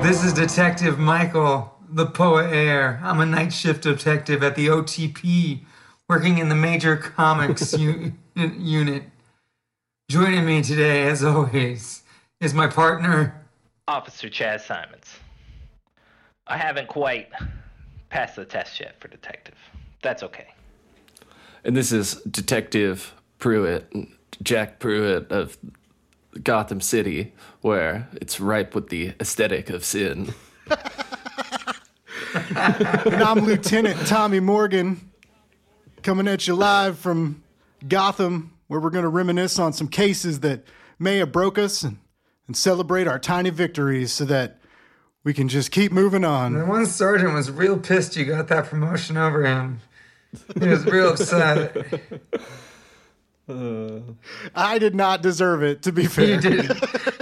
This is Detective Michael, the Poa Air. I'm a night shift detective at the OTP, working in the Major Comics unit. Joining me today, as always, is my partner, Officer Chaz Simons. I haven't quite passed the test yet for detective. That's okay. And this is Detective Pruitt, Jack Pruitt of Gotham City, where it's ripe with the aesthetic of sin. And I'm Lieutenant Tommy Morgan, coming at you live from Gotham, where we're going to reminisce on some cases that may have broke us and celebrate our tiny victories so that we can just keep moving on. The one sergeant was real pissed you got that promotion over him. He was real upset. I did not deserve it, to be fair. You did.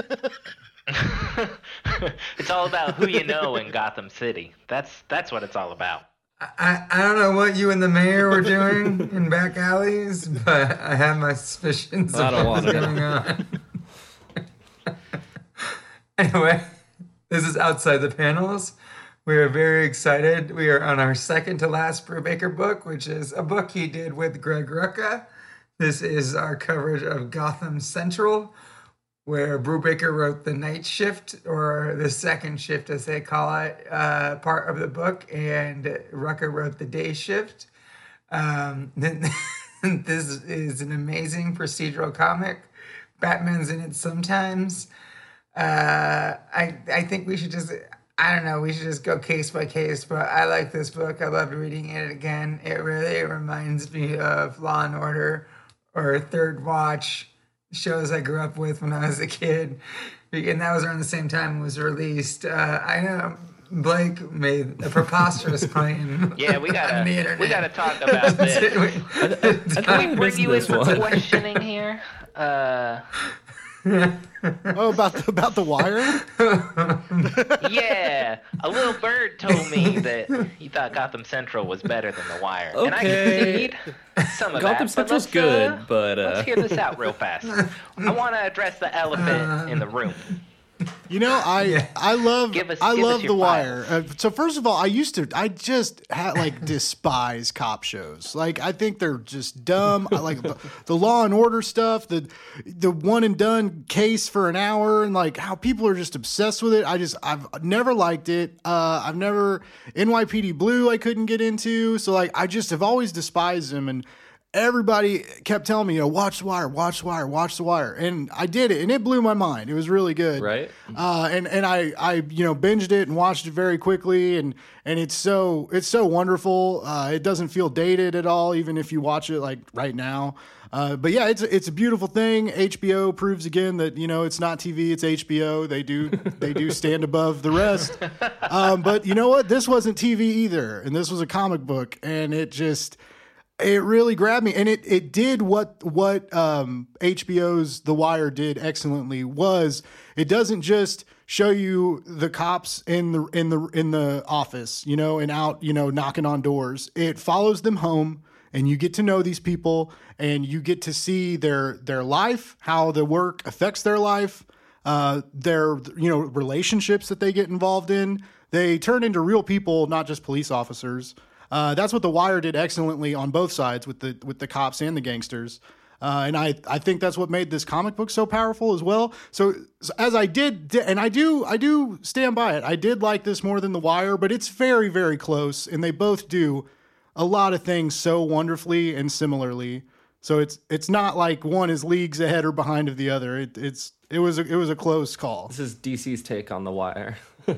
It's all about who you know in Gotham City. That's what it's all about. I don't know what you and the mayor were doing in back alleys, but I have my suspicions of what was going on. Anyway, this is Outside the Panels. We are very excited. We are on our second to last Brubaker book, which is a book he did with Greg Rucka. This is our coverage of Gotham Central, where Brubaker wrote the night shift, or the second shift as they call it, part of the book, and Rucka wrote the day shift. This is an amazing procedural comic. Batman's in it sometimes. I think we should just, I don't know, we should just go case by case, but I like this book. I loved reading it again. It really reminds me of Law and Order or Third Watch, shows I grew up with when I was a kid. And that was around the same time it was released. I know Blake made a preposterous claim. Yeah, we gotta talk about this. Can we bring you in for questioning here? Oh, about the Wire? Yeah, a little bird told me that he thought Gotham Central was better than The Wire. Okay. And I concede some of Gotham that. Central's good, but... Let's hear this out real fast. I want to address the elephant in the room. You know, I love Give us The your Wire. So first of all, I just despise cop shows. Like, I think they're just dumb. I like the Law and Order stuff, the one and done case for an hour, and like how people are just obsessed with it. I've never liked it. I've never NYPD Blue I couldn't get into. So like I just have always despised them, and everybody kept telling me, watch The Wire, watch The Wire, watch The Wire. And I did it, and it blew my mind. It was really good. Right. And I binged it and watched it very quickly, and it's so wonderful. It doesn't feel dated at all, even if you watch it like right now. But yeah, it's a beautiful thing. HBO proves again that, it's not TV, it's HBO. They do stand above the rest. But you know what? This wasn't TV either, and this was a comic book, and it really grabbed me, and it did what HBO's The Wire did excellently. Was it doesn't just show you the cops in the office, and out, knocking on doors. It follows them home, and you get to know these people, and you get to see their life, how the work affects their life, their relationships that they get involved in. They turn into real people, not just police officers. That's what The Wire did excellently on both sides with the cops and the gangsters. And I think that's what made this comic book so powerful as well. So as I did, and I do stand by it. I did like this more than The Wire, but it's very, very close. And they both do a lot of things so wonderfully and similarly. So it's not like one is leagues ahead or behind of the other. It was a close call. This is DC's take on The Wire.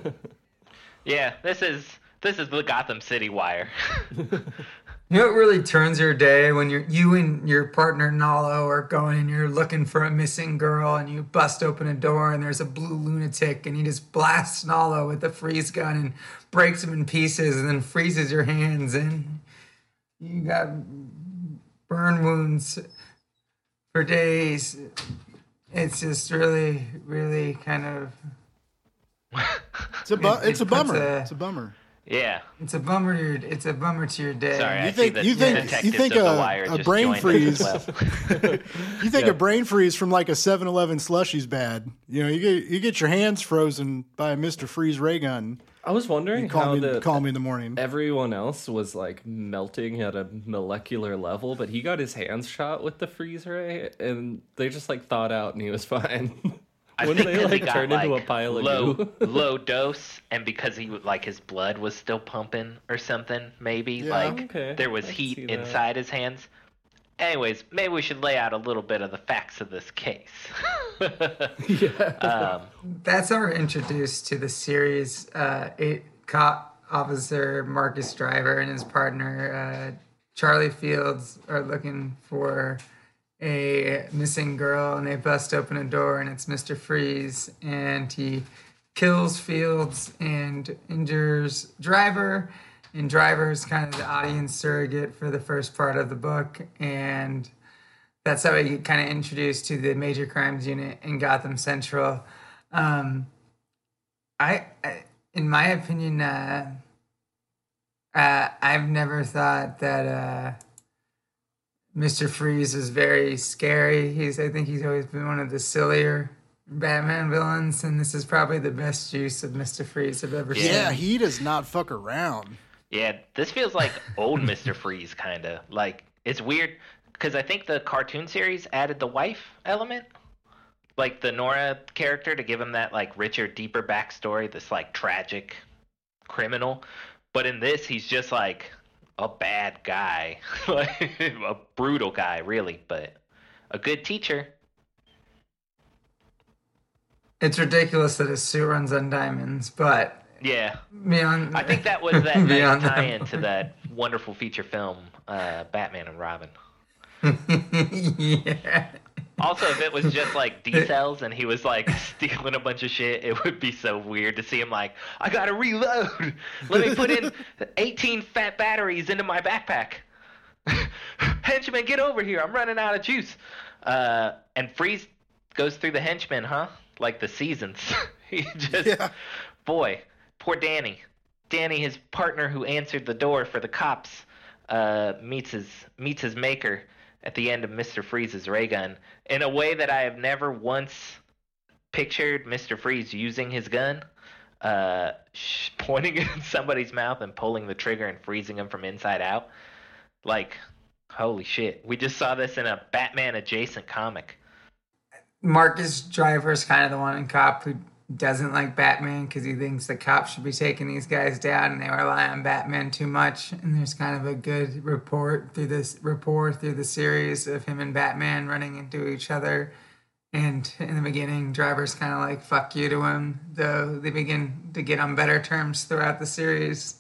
Yeah, this is the Gotham City Wire. You know what really turns your day when you and your partner Nalo are going and you're looking for a missing girl, and you bust open a door and there's a blue lunatic, and he just blasts Nalo with a freeze gun and breaks him in pieces and then freezes your hands, and you got burn wounds for days. It's just really, really kind of... It's a bummer. It's a bummer. Yeah. It's a bummer. It's a bummer to your day. Sorry, You I think see you the think you detectives think of The Wire a just brain joined us freeze? as well. You think a brain freeze from like a 7-Eleven slushie's bad? You know, you get your hands frozen by a Mr. Freeze ray gun. I was wondering Call how me in the morning. everyone else was like melting at a molecular level, but he got his hands shot with the freeze ray, and they just like thawed out, and he was fine. I Wouldn't think they 'cause he like got, turn into a like, pile of low, goo? low dose, and because he like his blood was still pumping or something, maybe Yeah. like Okay, there was I can heat see that. inside his hands. Anyways, maybe we should lay out a little bit of the facts of this case. That's how we're introduced to the series. Cop officer Marcus Driver and his partner Charlie Fields are looking for a missing girl, and they bust open a door, and it's Mr. Freeze, and he kills Fields and injures Driver. And Driver is kind of the audience surrogate for the first part of the book, and that's how we get kind of introduced to the Major Crimes Unit in Gotham Central. I in my opinion, I've never thought that Mr. Freeze is very scary. I think he's always been one of the sillier Batman villains, and this is probably the best use of Mr. Freeze I've ever seen. Yeah, he does not fuck around. Yeah, this feels like old Mr. Freeze, kind of. Like, it's weird, because I think the cartoon series added the wife element. Like, the Nora character, to give him that, like, richer, deeper backstory, this, like, tragic criminal. But in this, he's just, like, a bad guy. Like, a brutal guy, really, but a good teacher. It's ridiculous that his suit runs on diamonds, but Yeah. beyond, I think that was that nice Beyond that. tie-in to that wonderful feature film, Batman and Robin. yeah. Also, if it was just like D-cells and he was like stealing a bunch of shit, it would be so weird to see him like, I gotta reload. Let me put in 18 fat batteries into my backpack. Henchman, get over here. I'm running out of juice. And Freeze goes through the henchmen, huh? Like the seasons. He just, Yeah. boy, poor Danny. Danny, his partner who answered the door for the cops, meets his maker at the end of Mr. Freeze's ray gun in a way that I have never once pictured Mr. Freeze using his gun, pointing it in somebody's mouth and pulling the trigger and freezing him from inside out. Like, holy shit. We just saw this in a Batman adjacent comic. Marcus Driver's kind of the one in Cop who doesn't like Batman because he thinks the cops should be taking these guys down, and they rely on Batman too much. And there's kind of a good rapport through the series of him and Batman running into each other. And in the beginning, Driver's kind of like fuck you to him, though they begin to get on better terms throughout the series.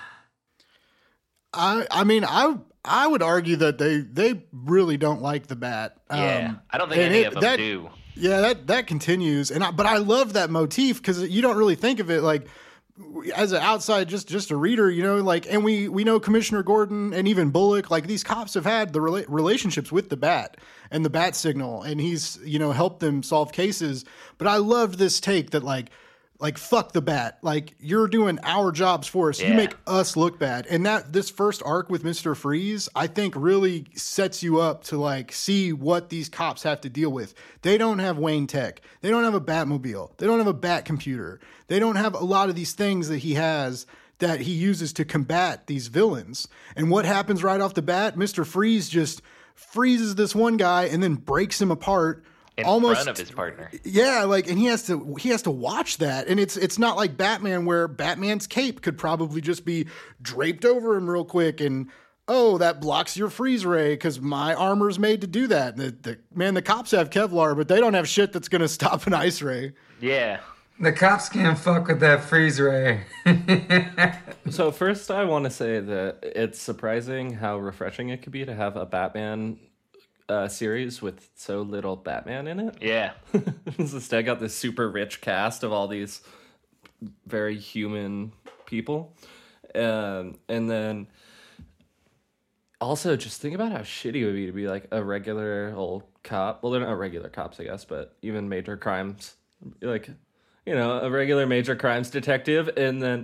I mean, I would argue that they really don't like the Bat. Yeah, I don't think and any of them do. Yeah, that continues, but I love that motif because you don't really think of it like as an outside, just a reader, you know, like, and we know Commissioner Gordon and even Bullock, like these cops have had the relationships with the Bat and the Bat Signal, and he's, you know, helped them solve cases. But I loved this take that like fuck the Bat, like you're doing our jobs for us. Yeah. You make us look bad. And that this first arc with Mr. Freeze, I think really sets you up to like see what these cops have to deal with. They don't have Wayne Tech. They don't have a Batmobile. They don't have a Bat computer. They don't have a lot of these things that he has that he uses to combat these villains. And what happens right off the bat? Mr. Freeze just freezes this one guy and then breaks him apart. In Almost front of his partner. Yeah, like, and he has to watch that, and it's not like Batman where Batman's cape could probably just be draped over him real quick, and oh, that blocks your freeze ray because my armor's made to do that. The cops have Kevlar, but they don't have shit that's gonna stop an ice ray. Yeah. The cops can't fuck with that freeze ray. So first, I want to say that it's surprising how refreshing it could be to have a Batman series with so little Batman in it. Yeah. Instead, got this super rich cast of all these very human people, and then also just think about how shitty it would be to be like a regular old cop. Well, they're not regular cops, I guess, but even major crimes, like, you know, a regular major crimes detective, and then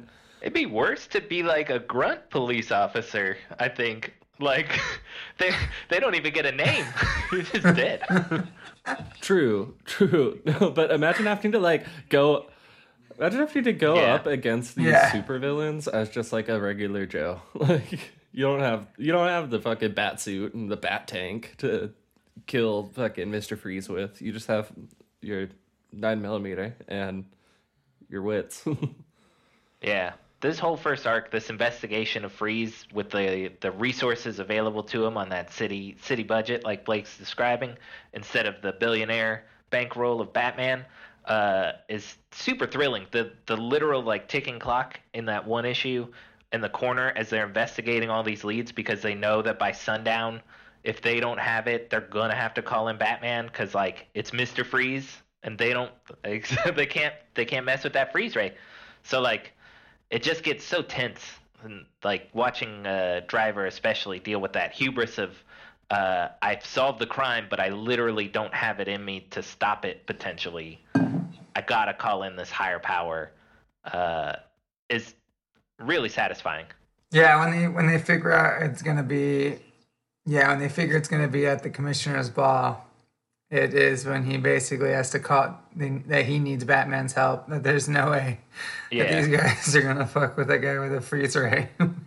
It'd be worse to be like a grunt police officer, I think. Like they don't even get a name. He's just dead. True. No, but imagine having to go Yeah. up against these Yeah. supervillains as just like a regular Joe. Like you don't have the fucking bat suit and the bat tank to kill fucking Mr. Freeze with. You just have your 9mm and your wits. Yeah. This whole first arc, this investigation of Freeze with the resources available to him on that city budget, like Blake's describing, instead of the billionaire bankroll of Batman, is super thrilling. The literal like ticking clock in that one issue in the corner as they're investigating all these leads because they know that by sundown, if they don't have it, they're gonna have to call in Batman because like it's Mr. Freeze and they can't mess with that freeze ray. So like it just gets so tense, and like watching Driver especially deal with that hubris of I've solved the crime, but I literally don't have it in me to stop it potentially. I gotta call in this higher power. Is really satisfying. Yeah, when they figure out it's gonna be, when they figure it's gonna be at the commissioner's ball, it is when he basically has to call that he needs Batman's help. That there's no way that these guys are gonna fuck with that guy with a freeze ray.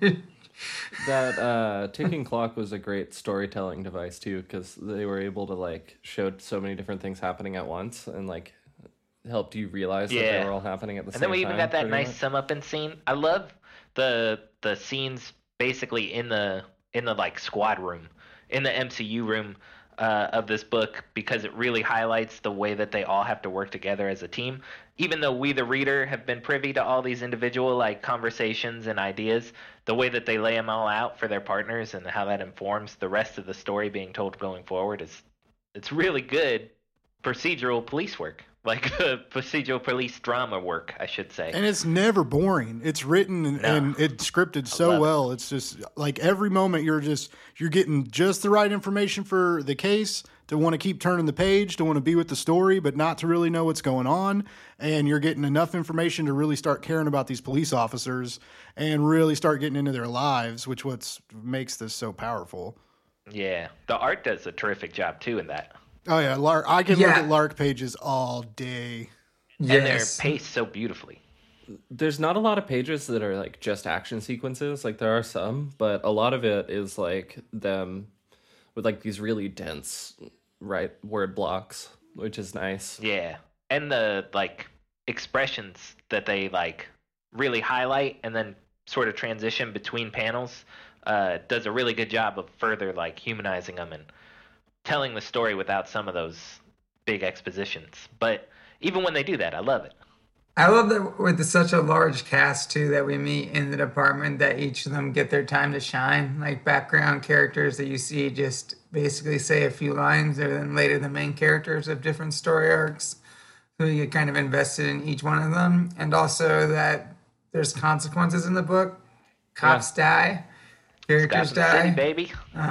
That ticking clock was a great storytelling device too, because they were able to like show so many different things happening at once and like helped you realize that they were all happening at the same time. And then we even got that pretty nice much. sum up in scene. I love the scenes basically in the like squad room, in the MCU room of this book, because it really highlights the way that they all have to work together as a team. Even though we, the reader, have been privy to all these individual like conversations and ideas, the way that they lay them all out for their partners and how that informs the rest of the story being told going forward it's really good procedural police work. Like procedural police drama work, I should say. And it's never boring. It's written and it's scripted so well. It's just like every moment you're getting just the right information for the case, to want to keep turning the page, to want to be with the story, but not to really know what's going on. And you're getting enough information to really start caring about these police officers and really start getting into their lives, which makes this so powerful. Yeah. The art does a terrific job too in that. Oh yeah, Lark. I can look at Lark pages all day. And they're paced so beautifully. There's not a lot of pages that are like just action sequences. Like there are some, but a lot of it is like them with like these really dense word blocks, which is nice. Yeah. And the like expressions that they like really highlight and then sort of transition between panels does a really good job of further like humanizing them and telling the story without some of those big expositions. But even when they do that, I love it. I love that with such a large cast too that we meet in the department, that each of them get their time to shine. Like background characters that you see just basically say a few lines, or then later the main characters of different story arcs. So you get kind of invested in each one of them. And also that there's consequences in the book. Cops die. Characters Gotham City, die. baby.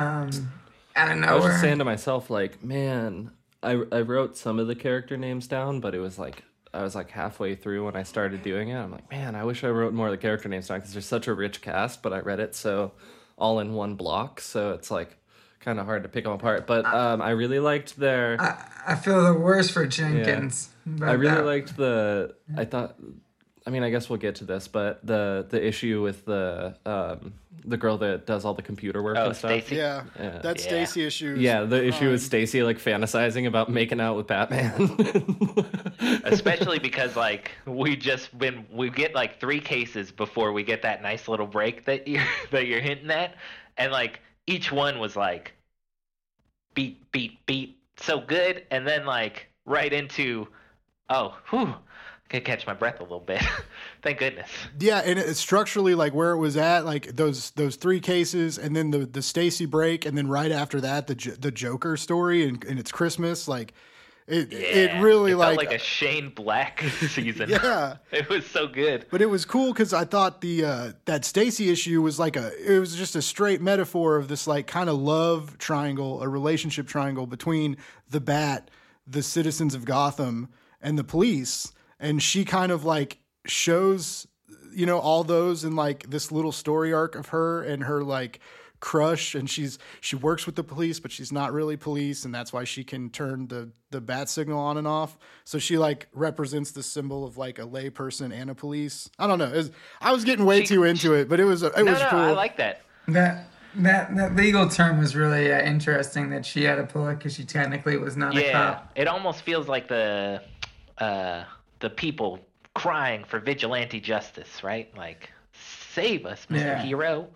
I don't know. I was just saying to myself, like, man, I wrote some of the character names down, but it was like I was like halfway through when I started doing it. I'm like, man, I wish I wrote more of the character names down because there's such a rich cast, but I read it so all in one block, so it's like kind of hard to pick them apart. But I really liked their. I feel the worst for Jenkins. I really liked the. I mean, I guess we'll get to this, but the issue with the girl that does all the computer work and stuff. Stacey. Yeah, that Stacy issue. Yeah, the issue with Stacy like fantasizing about making out with Batman. Especially because like we get like 3 cases before we get that nice little break that you're hinting at, and like each one was like beat so good, and then like right into could catch my breath a little bit. Thank goodness. Yeah, and it's structurally like where it was at, like those 3 cases, and then the Stacy break, and then right after that the Joker story, and it's Christmas. Like it really it like felt like a Shane Black season. Yeah, it was so good. But it was cool because I thought that Stacy issue was it was just a straight metaphor of this like kind of love triangle, a relationship triangle between the Bat, the citizens of Gotham, and the police. And she kind of like shows, you know, all those in like this little story arc of her and her like crush, and she works with the police, but she's not really police, and that's why she can turn the bat signal on and off. So she like represents the symbol of like a lay person and a police. I don't know. I was getting way too into it, but it was cool. I like that. That legal term was really interesting that she had to pull it because she technically was not a cop. It almost feels like the people crying for vigilante justice, right? Like, save us, Mr. Hero.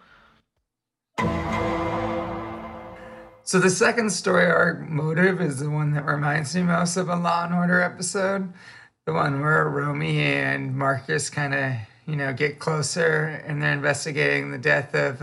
So the second story arc motive is the one that reminds me most of a Law and Order episode. The one where Romy and Marcus kind of, you know, get closer and they're investigating the death of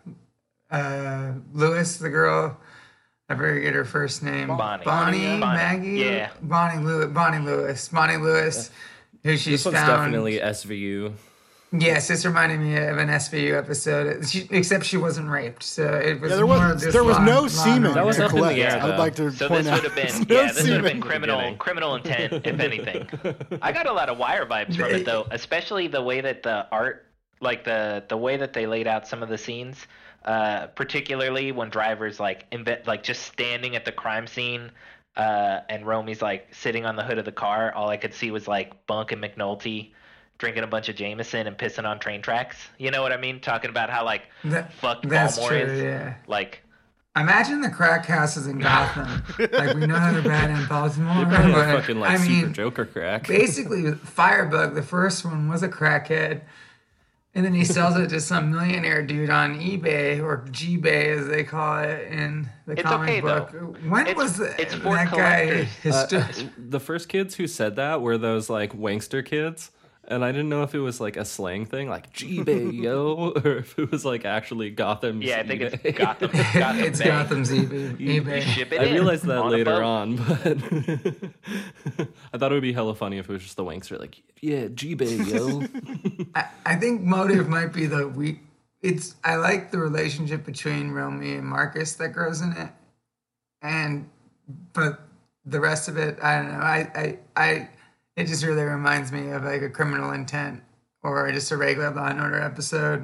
Lewis, the girl. I forget her first name. Bonnie. Maggie? Yeah. Bonnie Lewis, who she's This one's found. definitely SVU. Yes, this reminded me of an SVU episode, except she wasn't raped. So it was there was no semen. That was to up in the collect. air, I would though. like to So point this out. would have been this would have been criminal intent, if anything. I got a lot of Wire vibes from it though, especially the way that the art, like the way that they laid out some of the scenes, particularly when Driver's like just standing at the crime scene, and Romy's like sitting on the hood of the car. All I could see was like Bunk and McNulty drinking a bunch of Jameson and pissing on train tracks. You know what I mean? Talking about how like fucked Baltimore is. Yeah. Like, imagine the crack houses in Gotham. Like, we know how they're bad in Baltimore. Probably But, fucking like Super Joker crack. basically, Firebug, the first one, was a crackhead. And then he sells it to some millionaire dude on eBay, or G-Bay as they call it in the It's comic okay, book. though. When It's- was it's for that guy? collectors. The first kids who said that were those like wankster kids. And I didn't know if it was like a slang thing, like G-Bay, yo, or if it was like actually Gotham's yeah, I think eBay. it's Gotham. It's Bay. Gotham's eBay. You ship it I in realized that on a later boat. on, but I thought it would be hella funny if it was just the wankster, like, yeah, G-Bay, yo. I think motive might be the weak. I like the relationship between Romy and Marcus that grows in it, but the rest of it, I don't know. It just really reminds me of like a Criminal Intent or just a regular Law and Order episode.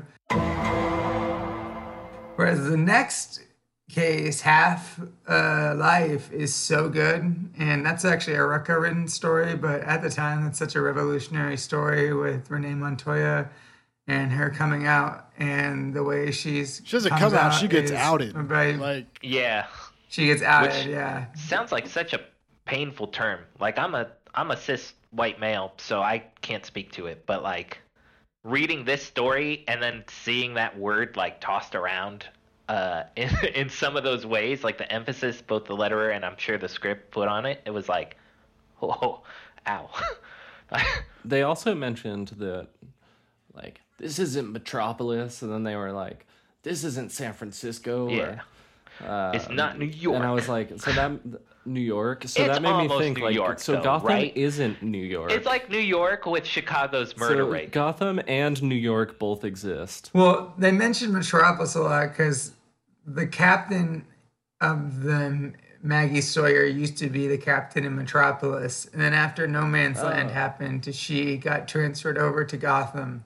Whereas the next case, Half Life, is so good, and that's actually a Rucka written story. But at the time, that's such a revolutionary story with Renee Montoya and her coming out, and the way she doesn't comes come out, she gets is outed. by- Like, Yeah, she gets outed. Which- Yeah. sounds like such a painful term. Like, I'm a cis white male, so I can't speak to it. But like, reading this story and then seeing that word like tossed around in some of those ways, like the emphasis both the letterer and I'm sure the script put on it, it was like, oh, ow. They also mentioned that, like, this isn't Metropolis, and then they were like, this isn't San Francisco. Yeah. It's not New York. And I was like, so that New York. So It's that made me almost think, New like, York, so though, Gotham right? isn't New York. It's like New York with Chicago's murder so rate. Gotham and New York both exist. Well, they mentioned Metropolis a lot because the captain of the Maggie Sawyer used to be the captain in Metropolis, and then after No Man's Land happened, she got transferred over to Gotham.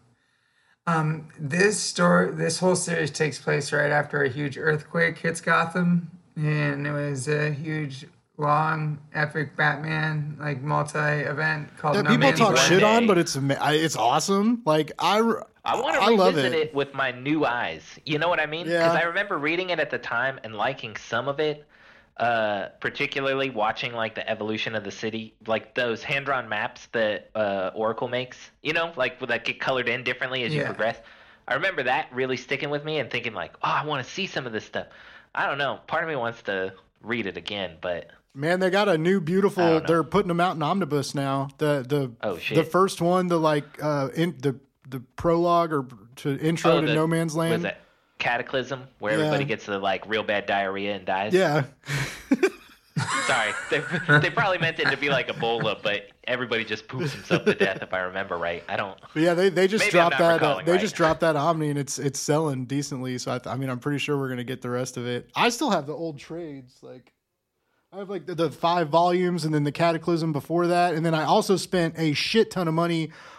This whole series takes place right after a huge earthquake hits Gotham, and it was a huge, long, epic Batman like multi-event called that No people Man's talk Land. shit on, but it's awesome. Like, I want to love revisit it with my new eyes. You know what I mean? Yeah. Because I remember reading it at the time and liking some of it, particularly watching like the evolution of the city, like those hand-drawn maps that Oracle makes. You know, like that get colored in differently as you Yeah. progress. I remember that really sticking with me and thinking like, oh, I want to see some of this stuff. I don't know. Part of me wants to read it again, but Man, they got a new I beautiful. don't know. They're putting them out in omnibus now. Oh, shit. The first one, the prologue or to intro to No Man's Was Land. that Cataclysm, where Yeah. everybody gets the like real bad diarrhea and dies? Yeah, Sorry, they probably meant it to be like Ebola, but everybody just poops himself to death if I remember right. I don't. but yeah. They just Maybe I'm dropped not that. recalling They right. just dropped that Omni, and it's selling decently. So I mean, I'm pretty sure we're gonna get the rest of it. I still have the old trades. Like, I have like the 5 volumes, and then the Cataclysm before that, and then I also spent a shit ton of money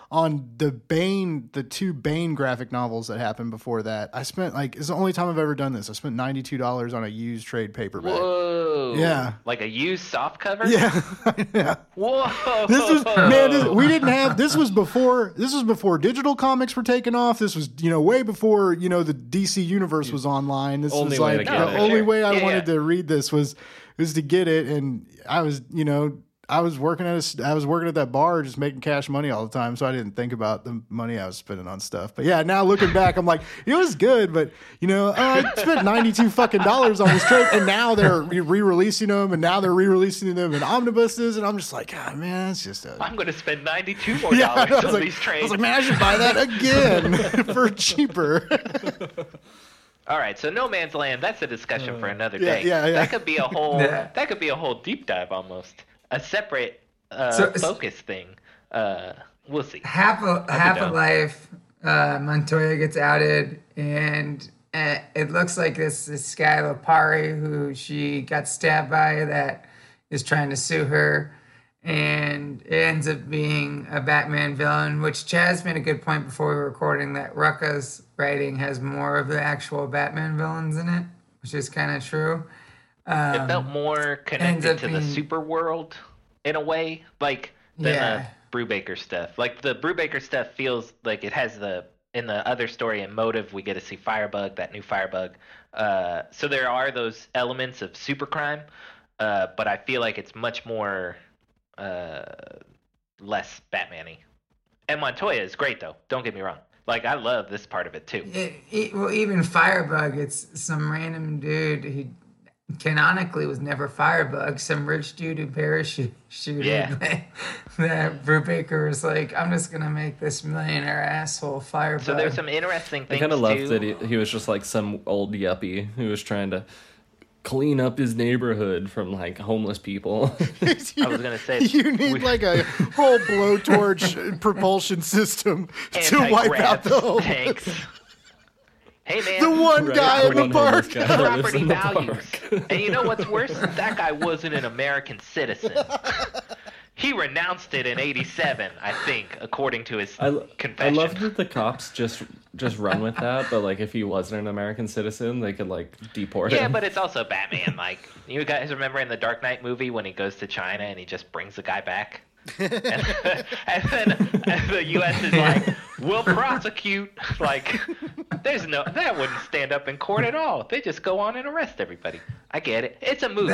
on the two Bane graphic novels that happened before that. I spent it's the only time I've ever done this. I spent $92 on a used trade paperback. Whoa. Yeah. Like a used soft cover? Yeah. Yeah. Whoa. This was before digital comics were taken off. This was, way before, the DC universe was online. This Only was way like to get the it. only way I Yeah, wanted to read this was to get it. And I was working at that bar, just making cash money all the time, so I didn't think about the money I was spending on stuff. But yeah, now looking back, I'm like, it was good, but I spent $92 on this trade, and now they're re-releasing them, and now they're re-releasing them in omnibuses, and I'm just like, God, man, it's just I'm going to spend $92 more I was on like, these trades. I was like, man, I should buy that again for cheaper. All right, so No Man's Land, that's a discussion for another day. Yeah. That could be a whole Yeah. that could be a whole deep dive almost. A separate focus thing. We'll see. Half a down. life, Montoya gets outed, and it looks like this guy Lopari, who she got stabbed by, that is trying to sue her, and it ends up being a Batman villain. Which Chaz made a good point before we were recording, that Rucka's writing has more of the actual Batman villains in it, which is kind of true. It felt more connected to the super world in a way, than the Brubaker stuff. Like the Brubaker stuff feels like it has in the other story and Motive, we get to see Firebug, that new Firebug. So there are those elements of super crime, but I feel like it's much more less Batman-y. And Montoya is great though. Don't get me wrong. Like I love this part of it too. Well, even Firebug, it's some random dude. He canonically was never Firebug. Some rich dude who parachuted. Yeah. That Brubaker was like, I'm just gonna make this millionaire asshole Firebug. So there's some interesting I things kind of loved too. that he was just like some old yuppie who was trying to clean up his neighborhood from homeless people. I was gonna say You need a whole blowtorch propulsion system to wipe out the whole tanks. Hey man, the one Right, guy in the one homeless park. guy that lives property in the values. park. And you know what's worse? That guy wasn't an American citizen. He renounced it in '87, I think, according to his I confession. love that the cops just run with that, but if he wasn't an American citizen, they could deport Yeah, him. but it's also Batman. You guys remember in the Dark Knight movie when he goes to China and he just brings the guy back? and then the U.S. is like, we'll prosecute. That wouldn't stand up in court at all. They just go on and arrest everybody. I get it. It's a movie.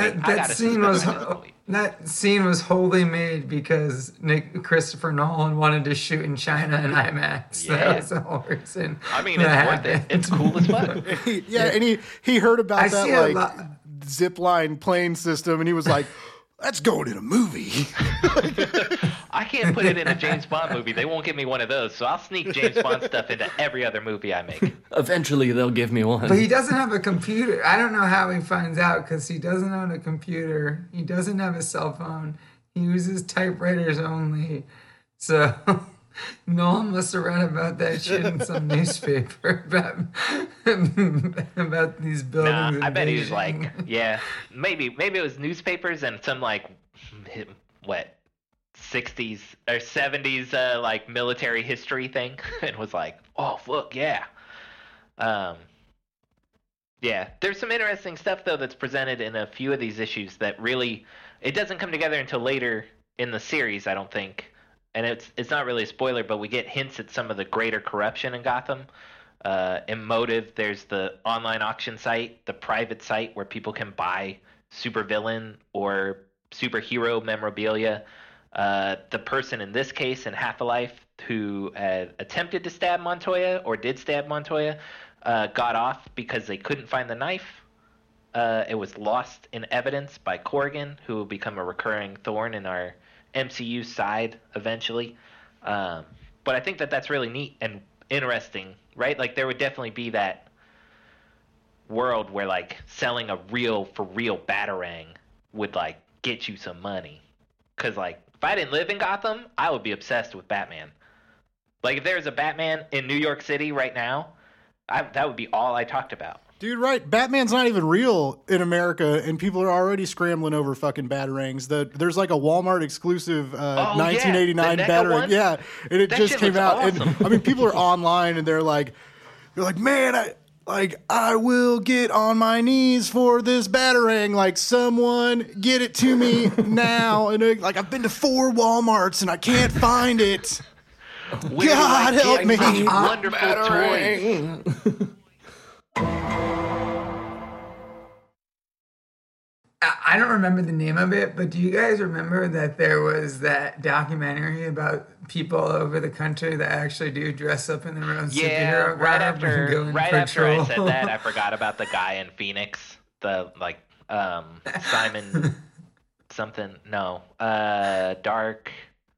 That scene was wholly made because Christopher Nolan wanted to shoot in China in IMAX. Yeah. That was the whole reason. I mean, it's worth it. It's cool as fuck. And he heard about I see a that lot- zip line plane system, and he was like, "That's going in a movie." I can't put it in a James Bond movie. They won't give me one of those, so I'll sneak James Bond stuff into every other movie I make. Eventually, they'll give me one. But he doesn't have a computer. I don't know how he finds out because he doesn't own a computer. He doesn't have a cell phone. He uses typewriters only. So Nolan must have read about that shit in some newspaper about these buildings. Nah, in I bet he was Beijing. like, yeah, maybe it was newspapers and some 60s or 70s military history thing, and was like, oh fuck yeah. Yeah, there's some interesting stuff though that's presented in a few of these issues that really it doesn't come together until later in the series, I don't think. And it's not really a spoiler, but we get hints at some of the greater corruption in Gotham. In Motive, there's the online auction site, the private site where people can buy supervillain or superhero memorabilia. The person in this case in Half a Life who had attempted to stab Montoya or did stab Montoya got off because they couldn't find the knife. It was lost in evidence by Corrigan, who will become a recurring thorn in our MCU side eventually. But I think that's really neat and interesting, right? There would definitely be that world where selling a for real Batarang would get you some money. Because if I didn't live in Gotham, I would be obsessed with Batman. If there was a Batman in New York City right now, that would be all I talked about. Dude, right. Batman's not even real in America, and people are already scrambling over fucking batarangs. There's like a Walmart exclusive 1989 the NECA batarang. one? Yeah, and it That just shit came looks out. awesome. And I mean, people are online, and they're like, man, I will get on my knees for this batarang. Like, someone get it to me now. And like, I've been to 4 Walmarts and I can't find it. Where do God I help get me. these wonderful toys? I don't remember the name of it, but do you guys remember that there was that documentary about people all over the country that actually do dress up in their own Yeah, superhero right garb and go after in I patrol? said that, I forgot about the guy in Phoenix, the Simon something. No, Dark.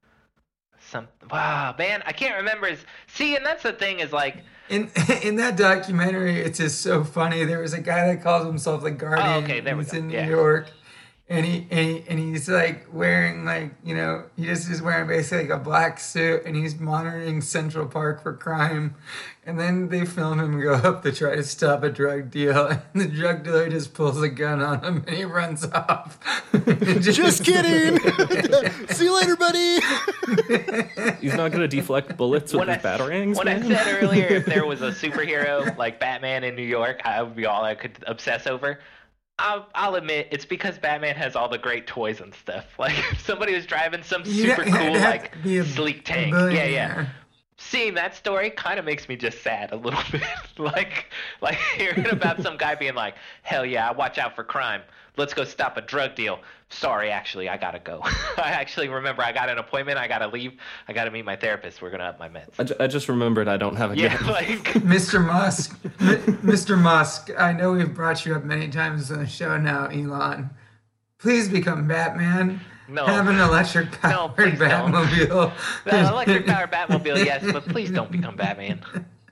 Wow, man, I can't remember his. See, and that's the thing is like. In that documentary, it's just so funny. There was a guy that calls himself the Guardian. Oh, okay, there we He's go. in Yeah. New York, and he's like wearing he just is wearing basically like a black suit, and he's monitoring Central Park for crime. And then they film him go up to try to stop a drug deal, and the drug dealer just pulls a gun on him, and he runs off. Just kidding. See you later, buddy. He's not going to deflect bullets with When his batarangs, When man? I said earlier, if there was a superhero like Batman in New York, I would be all I could obsess over. I'll admit it's because Batman has all the great toys and stuff. Like if somebody was driving some super You'd cool have like to be a sleek tank. billionaire. Seeing that story kind of makes me just sad a little bit. like hearing about some guy being like, "Hell yeah, I watch out for crime. Let's go stop a drug deal." Sorry, actually, I gotta go. I actually remember I got an appointment. I gotta leave. I gotta meet my therapist. We're gonna up my meds. I just remembered I don't have a Yeah, gun. like Mr. Musk, Mr. Musk, I know we've brought you up many times on the show now, Elon. Please become Batman. No. Have an electric powered please don't. Batmobile. that electric powered Batmobile, yes, but please don't become Batman.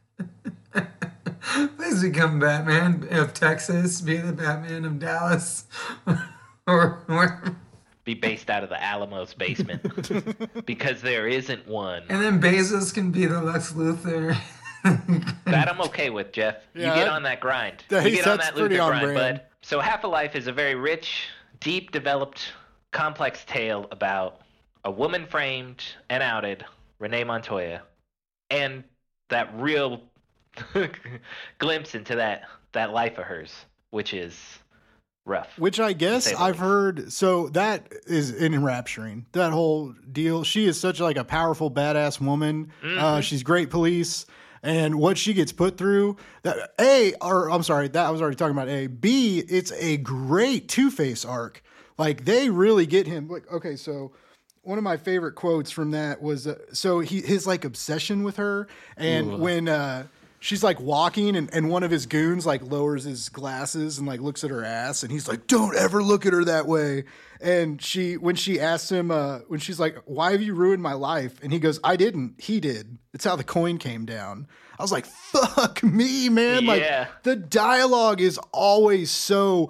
Please become Batman of Texas. Be the Batman of Dallas. or Be based out of the Alamos basement because there isn't one. and then Bezos can be the Lex Luthor. That I'm okay with, Jeff. Yeah, You get on that grind. Yeah, You get on that's that pretty Luthor on grind, brand. bud. So Half a Life is a very rich, deep, developed, complex tale about a woman framed and outed, Renee Montoya, and that real glimpse into that life of hers, which is rough. Which I guess say the I've least. heard. So that is enrapturing. That whole deal. She is such like a powerful, badass woman. She's great police. And what she gets put through, that I'm sorry, that I was already talking about A. B, it's a great Two-Face arc. Like they really get him. Like, okay, so one of my favorite quotes from that was, his like obsession with her, and when she's like walking, and one of his goons like lowers his glasses and like looks at her ass, and he's like, "Don't ever look at her that way." And when she asks him, when she's like, "Why have you ruined my life?" And he goes, "I didn't. He did. It's how the coin came down." I was like, "Fuck me, man!" Yeah. Like the dialogue is always so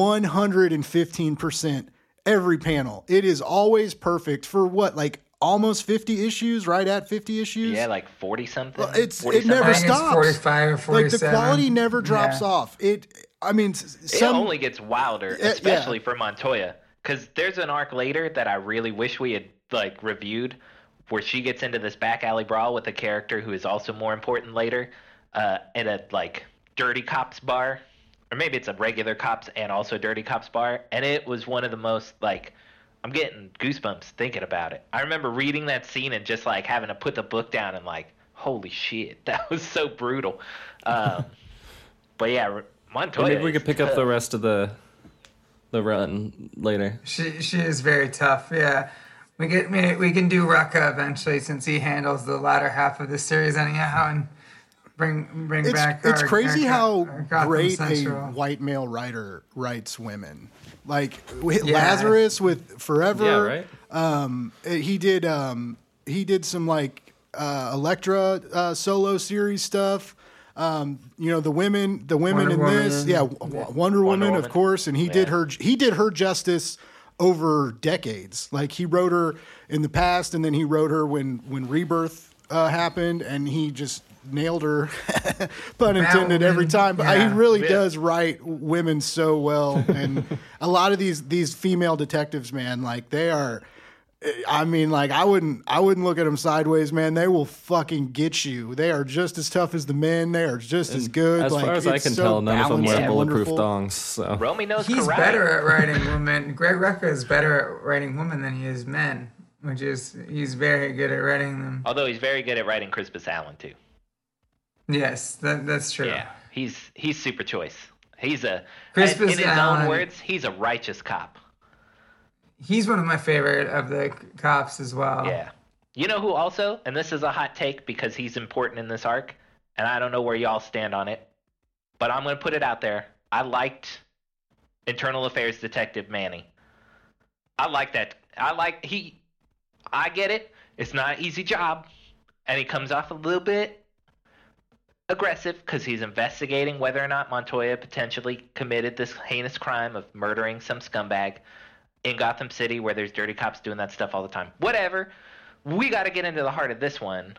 115% every panel. It is always perfect for what, like almost 50 issues, right at 50 issues. Yeah, like 40 something. Well, it 40 never I think it's stops. 45 or Like 47. the quality never drops Yeah. off. It only gets wilder, Yeah. especially for Montoya. Because there's an arc later that I really wish we had like reviewed, where she gets into this back alley brawl with a character who is also more important later, at a like dirty cops bar, or maybe it's a regular cops and also dirty cops bar, and it was one of the most like. I'm getting goosebumps thinking about it. I remember reading that scene and just like having to put the book down and like, holy shit, that was so brutal. But yeah, Montoya. Maybe we is could pick up tough. the rest of the run later. She is very tough. Yeah, we can do Rucka eventually since he handles the latter half of the series anyhow, and bring back. It's crazy how our Gotham great Central. a white male writer writes women. Like Lazarus with Forever. Yeah, right? He did some like Elektra solo series stuff. The women Wonder in this, Woman. Wonder Woman, of Woman. course, and he did her justice over decades. Like he wrote her in the past, and then he wrote her when Rebirth happened, and he just nailed her, pun intended, every Batwoman. time. But Yeah. he really Yeah. does write women so well, and a lot of these female detectives, man, like they are. I mean, like I wouldn't look at them sideways, man. They will fucking get you. They are just as tough as the men. They are just as good. As like, far as I it's can so tell, none of them balanced wear and bulletproof wonderful. thongs. So Romy knows He's karate. better at writing women. Greg Rucka is better at writing women than he is men, which is he's very good at writing them. Although he's very good at writing Crispus Allen too. Yes, that's true. Yeah, he's super choice. He's a Crispus in his Allen- own words, he's a righteous cop. He's one of my favorite of the cops as well. Yeah. You know who also, and this is a hot take because he's important in this arc, and I don't know where y'all stand on it, but I'm going to put it out there. I liked Internal Affairs Detective Manny. I like that. I get it. It's not an easy job, and he comes off a little bit aggressive because he's investigating whether or not Montoya potentially committed this heinous crime of murdering some scumbag in Gotham City where there's dirty cops doing that stuff all the time. Whatever. We got to get into the heart of this one.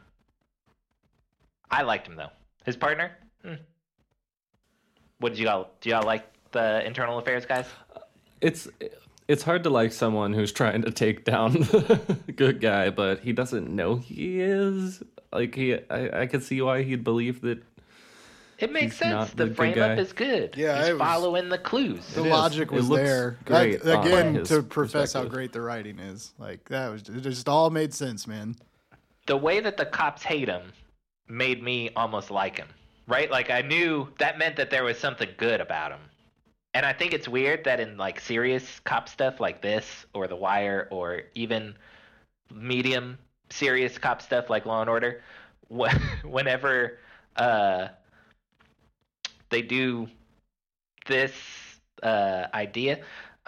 I liked him, though. His partner? What did y'all... Do y'all like the Internal Affairs guys? it's hard to like someone who's trying to take down the good guy, but he doesn't know he is. Like I could see why he'd believe that. It makes He's sense. not The the good frame guy. up is good. Yeah, He's it was- following the clues. The It is. logic It was looks there. great on Again, his to profess how perspective. great the writing is. Like that was it just all made sense, man. The way that the cops hate him made me almost like him, right? Like I knew that meant that there was something good about him. And I think it's weird that in like serious cop stuff like this or The Wire or even medium serious cop stuff like Law and Order, whenever they do this idea,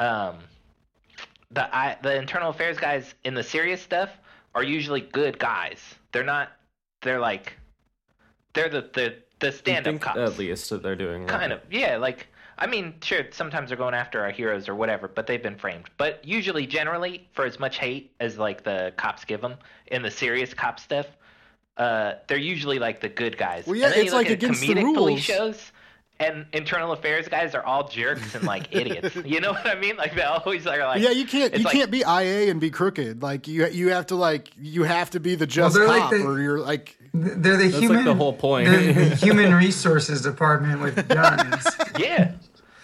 the internal affairs guys in the serious stuff are usually good guys. They're not. They're like they're the I stand-up think cops. at least that they're doing Kind right. of, yeah. Like, I mean, sure, sometimes they're going after our heroes or whatever, but they've been framed. But usually, generally, for as much hate as like the cops give them in the serious cop stuff, they're usually like the good guys. Well, yeah, and then it's you look like at against the comedic police rules. shows, and internal affairs guys are all jerks and like idiots. You know what I mean? Like they always are like. Yeah, you can't it's like- can't be IA and be crooked. Like you have to be the just they're like cop, the- or you're like They're the That's human. like the whole point. They're the human resources department with guns. Yeah.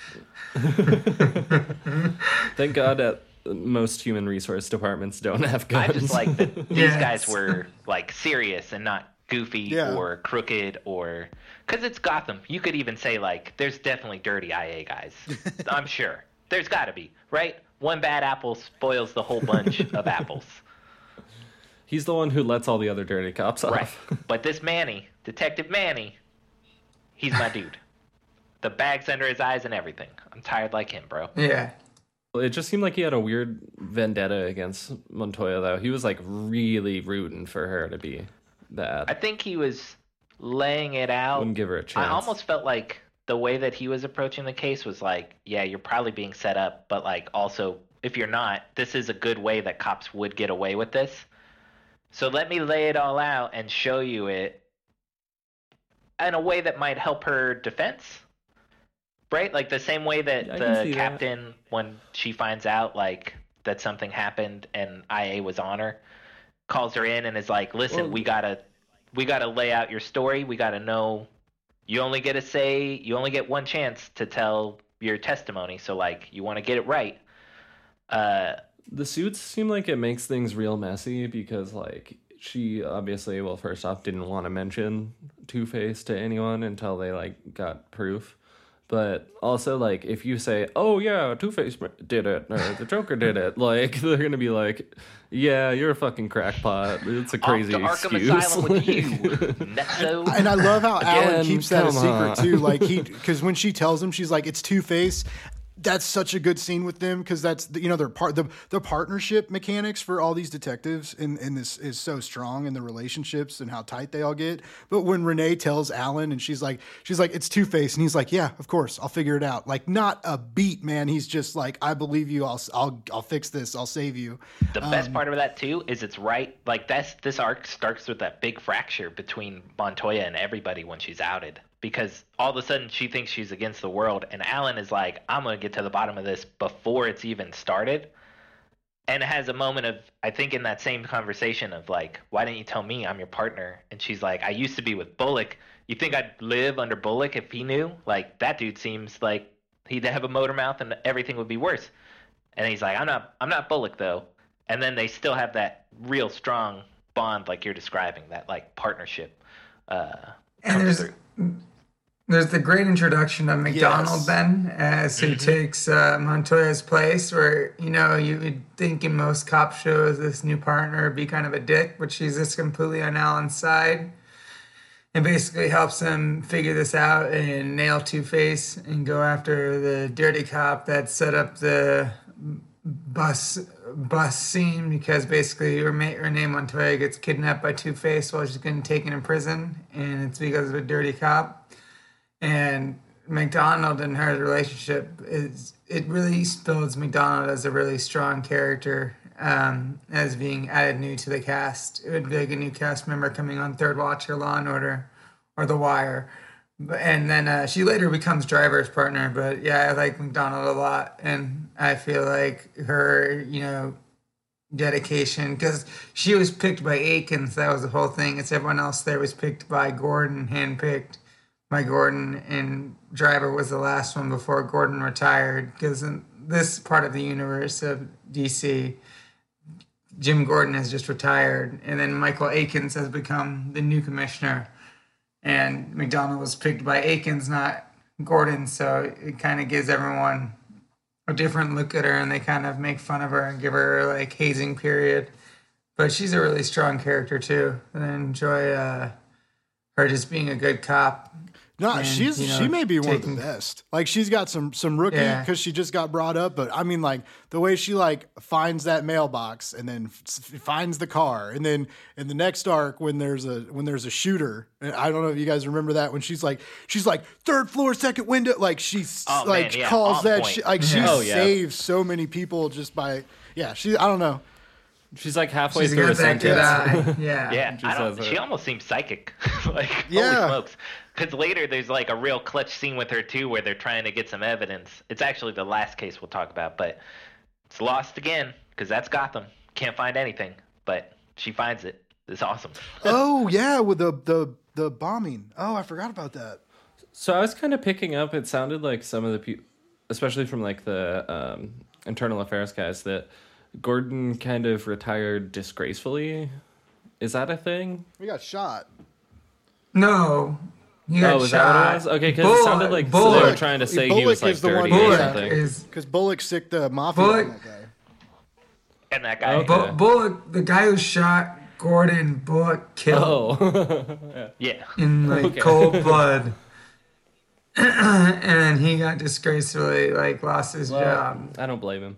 Thank God that most human resource departments don't have I guns. just like that these Yes. guys were like serious and not goofy Yeah. or crooked or because it's Gotham. You could even say like there's definitely dirty IA guys. I'm sure there's got to be, right? One bad apple spoils the whole bunch of apples, He's the one who lets all the other dirty cops off. right? But this Manny, Detective Manny, he's my dude. The bags under his eyes and everything. I'm tired like him, bro. Yeah. It just seemed like he had a weird vendetta against Montoya, though. He was like really rooting for her to be bad. I think he was laying it out. Wouldn't give her a chance. I almost felt like the way that he was approaching the case was like, yeah, you're probably being set up, but like also, if you're not, this is a good way that cops would get away with this. So let me lay it all out and show you it in a way that might help her defense. Right? Like the same way that Yeah, I can see the that. captain, when she finds out like that something happened and IA was on her, calls her in and is like, listen, Well- we gotta lay out your story. We gotta know you only get one chance to tell your testimony. So like you wanna get it right. The suits seem like it makes things real messy because, like, she obviously, well, first off, didn't want to mention Two-Face to anyone until they, like, got proof. But also, like, if you say, oh, yeah, Two-Face did it, or the Joker did it, like, they're going to be like, yeah, you're a fucking crackpot. It's a crazy Off to excuse. Arkham Asylum with you, Netso. And I love how Alan Again, keeps that a come secret on. too. Like because when she tells him, she's like, "It's Two-Face," that's such a good scene with them because that's their the partnership mechanics for all these detectives in this is so strong, and the relationships and how tight they all get. But when Renee tells Alan and she's like it's Two-Face, and he's like, yeah, of course, I'll figure it out. Like, not a beat, man. He's just like, I believe you. I'll fix this. I'll save you. The best part of that too is it's right, like this arc starts with that big fracture between Montoya and everybody when she's outed, because all of a sudden she thinks she's against the world, and Alan is like, I'm going to get to the bottom of this before it's even started. And it has a moment of, I think, in that same conversation of like, why didn't you tell me I'm your partner? And she's like, I used to be with Bullock. You think I'd live under Bullock if he knew? Like, that dude seems like he'd have a motor mouth and everything would be worse. And he's like, I'm not Bullock though. And then they still have that real strong bond like you're describing, that like partnership comes through. There's the great introduction of McDonald then, as he takes Montoya's place, where, you would think in most cop shows this new partner would be kind of a dick, but she's just completely on Alan's side and basically helps him figure this out and nail Two-Face and go after the dirty cop that set up the bus scene, because basically Renee Montoya gets kidnapped by Two-Face while she's getting taken in prison, and it's because of a dirty cop. And McDonald and her relationship it really builds McDonald as a really strong character, as being added new to the cast. It would be like a new cast member coming on Third Watch or Law and Order or The Wire. And then she later becomes Driver's partner. But yeah, I like McDonald a lot, and I feel like her, dedication, because she was picked by Akins. That was the whole thing. It's everyone else there was picked by Gordon, handpicked by Gordon, and Driver was the last one before Gordon retired, because in this part of the universe of DC, Jim Gordon has just retired, and then Michael Akins has become the new commissioner, and McDonald was picked by Akins, not Gordon, so it kind of gives everyone a different look at her, and they kind of make fun of her and give her like hazing period. But she's a really strong character too, and I enjoy her just being a good cop. No, and, she may be one of the best. Like, she's got some rookie because she just got brought up, but I mean, like, the way she like finds that mailbox and then finds the car, and then in the next arc when there's a shooter, and I don't know if you guys remember that, when she's like third floor, second window, like she calls that like she saves so many people just by I don't know. She's like halfway through a sentence. Yeah. She almost seems psychic. Like, holy smokes. Because later there's like a real clutch scene with her too, where they're trying to get some evidence. It's actually the last case we'll talk about, but it's lost again because that's Gotham. Can't find anything, but she finds it. It's awesome. Oh yeah, with the bombing. Oh, I forgot about that. So I was kind of picking up. It sounded like some of the people, especially from like the internal affairs guys, that Gordon kind of retired disgracefully. Is that a thing? He got shot. No. He got is shot. that what it was? Okay, because it sounded like they were trying to say he was like dirty or something. Because Bullock sicked the mafia on that guy. And that guy. Okay. Bullock, the guy who shot Gordon, Bullock killed. Oh. Yeah. In like cold blood. And then he got disgracefully lost his job. I don't blame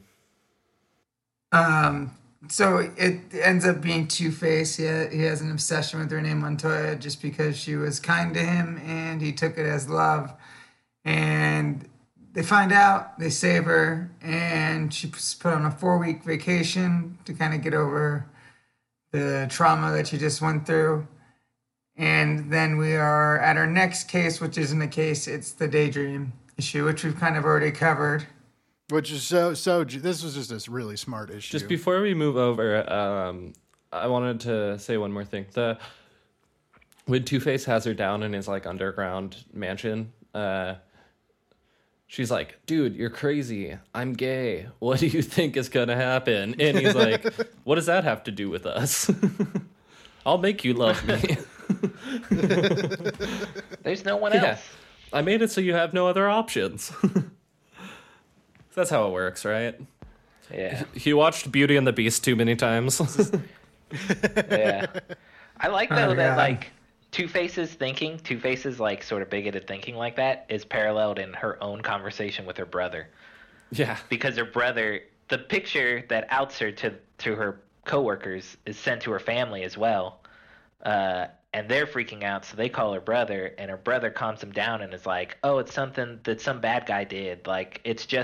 him. So it ends up being Two-Face. He has an obsession with Renee Montoya just because she was kind to him, and he took it as love. And they find out, they save her, and she's put on a 4-week vacation to kind of get over the trauma that she just went through. And then we are at our next case, which isn't a case, it's the Daydream issue, which we've kind of already covered. Which is so. This was just a really smart issue. Just before we move over, I wanted to say one more thing. When Two-Face has her down in his like underground mansion, she's like, "Dude, you're crazy. I'm gay. What do you think is gonna happen?" And he's like, "What does that have to do with us? I'll make you love me." There's no one else. I made it so you have no other options. That's how it works, right? Yeah. He watched Beauty and the Beast too many times. Yeah. I like though that like Two-Face's thinking, Two-Face's like sort of bigoted thinking like that is paralleled in her own conversation with her brother. Yeah. because her brother, the picture that outs her to her coworkers is sent to her family as well. And they're freaking out, so they call her brother, and her brother calms them down and is like, "Oh, it's something that some bad guy did. Like,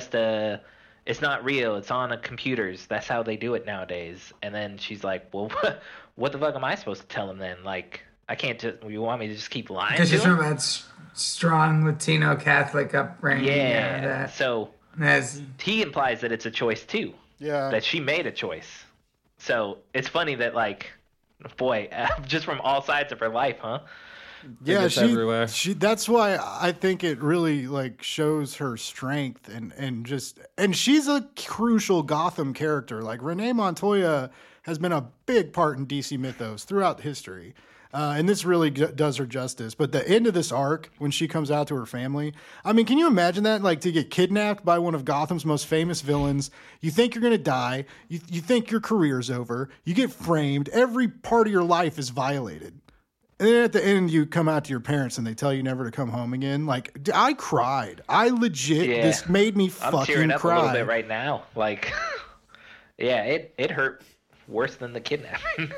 it's not real. It's on the computers. That's how they do it nowadays." And then she's like, "Well, what the fuck am I supposed to tell him then? Like, I can't just. You want me to just keep lying?" Because to she's him? from that strong Latino Catholic upbringing. Yeah. That So has, he implies that it's a choice too. Yeah. That she made a choice. So it's funny that like, boy, just from all sides of her life, huh? Yeah, it's everywhere. That's why I think it really like shows her strength and she's a crucial Gotham character. Like Renee Montoya has been a big part in DC mythos throughout history. And this really does her justice. But the end of this arc, when she comes out to her family, I mean, can you imagine that? Like to get kidnapped by one of Gotham's most famous villains. You think you're going to die. You think your career's over. You get framed. Every part of your life is violated. And then at the end, you come out to your parents and they tell you never to come home again. Like, I cried. I legit, Yeah. this made me I'm fucking tearing up cry. a little bit right now. Like, yeah, it hurt worse than the kidnapping.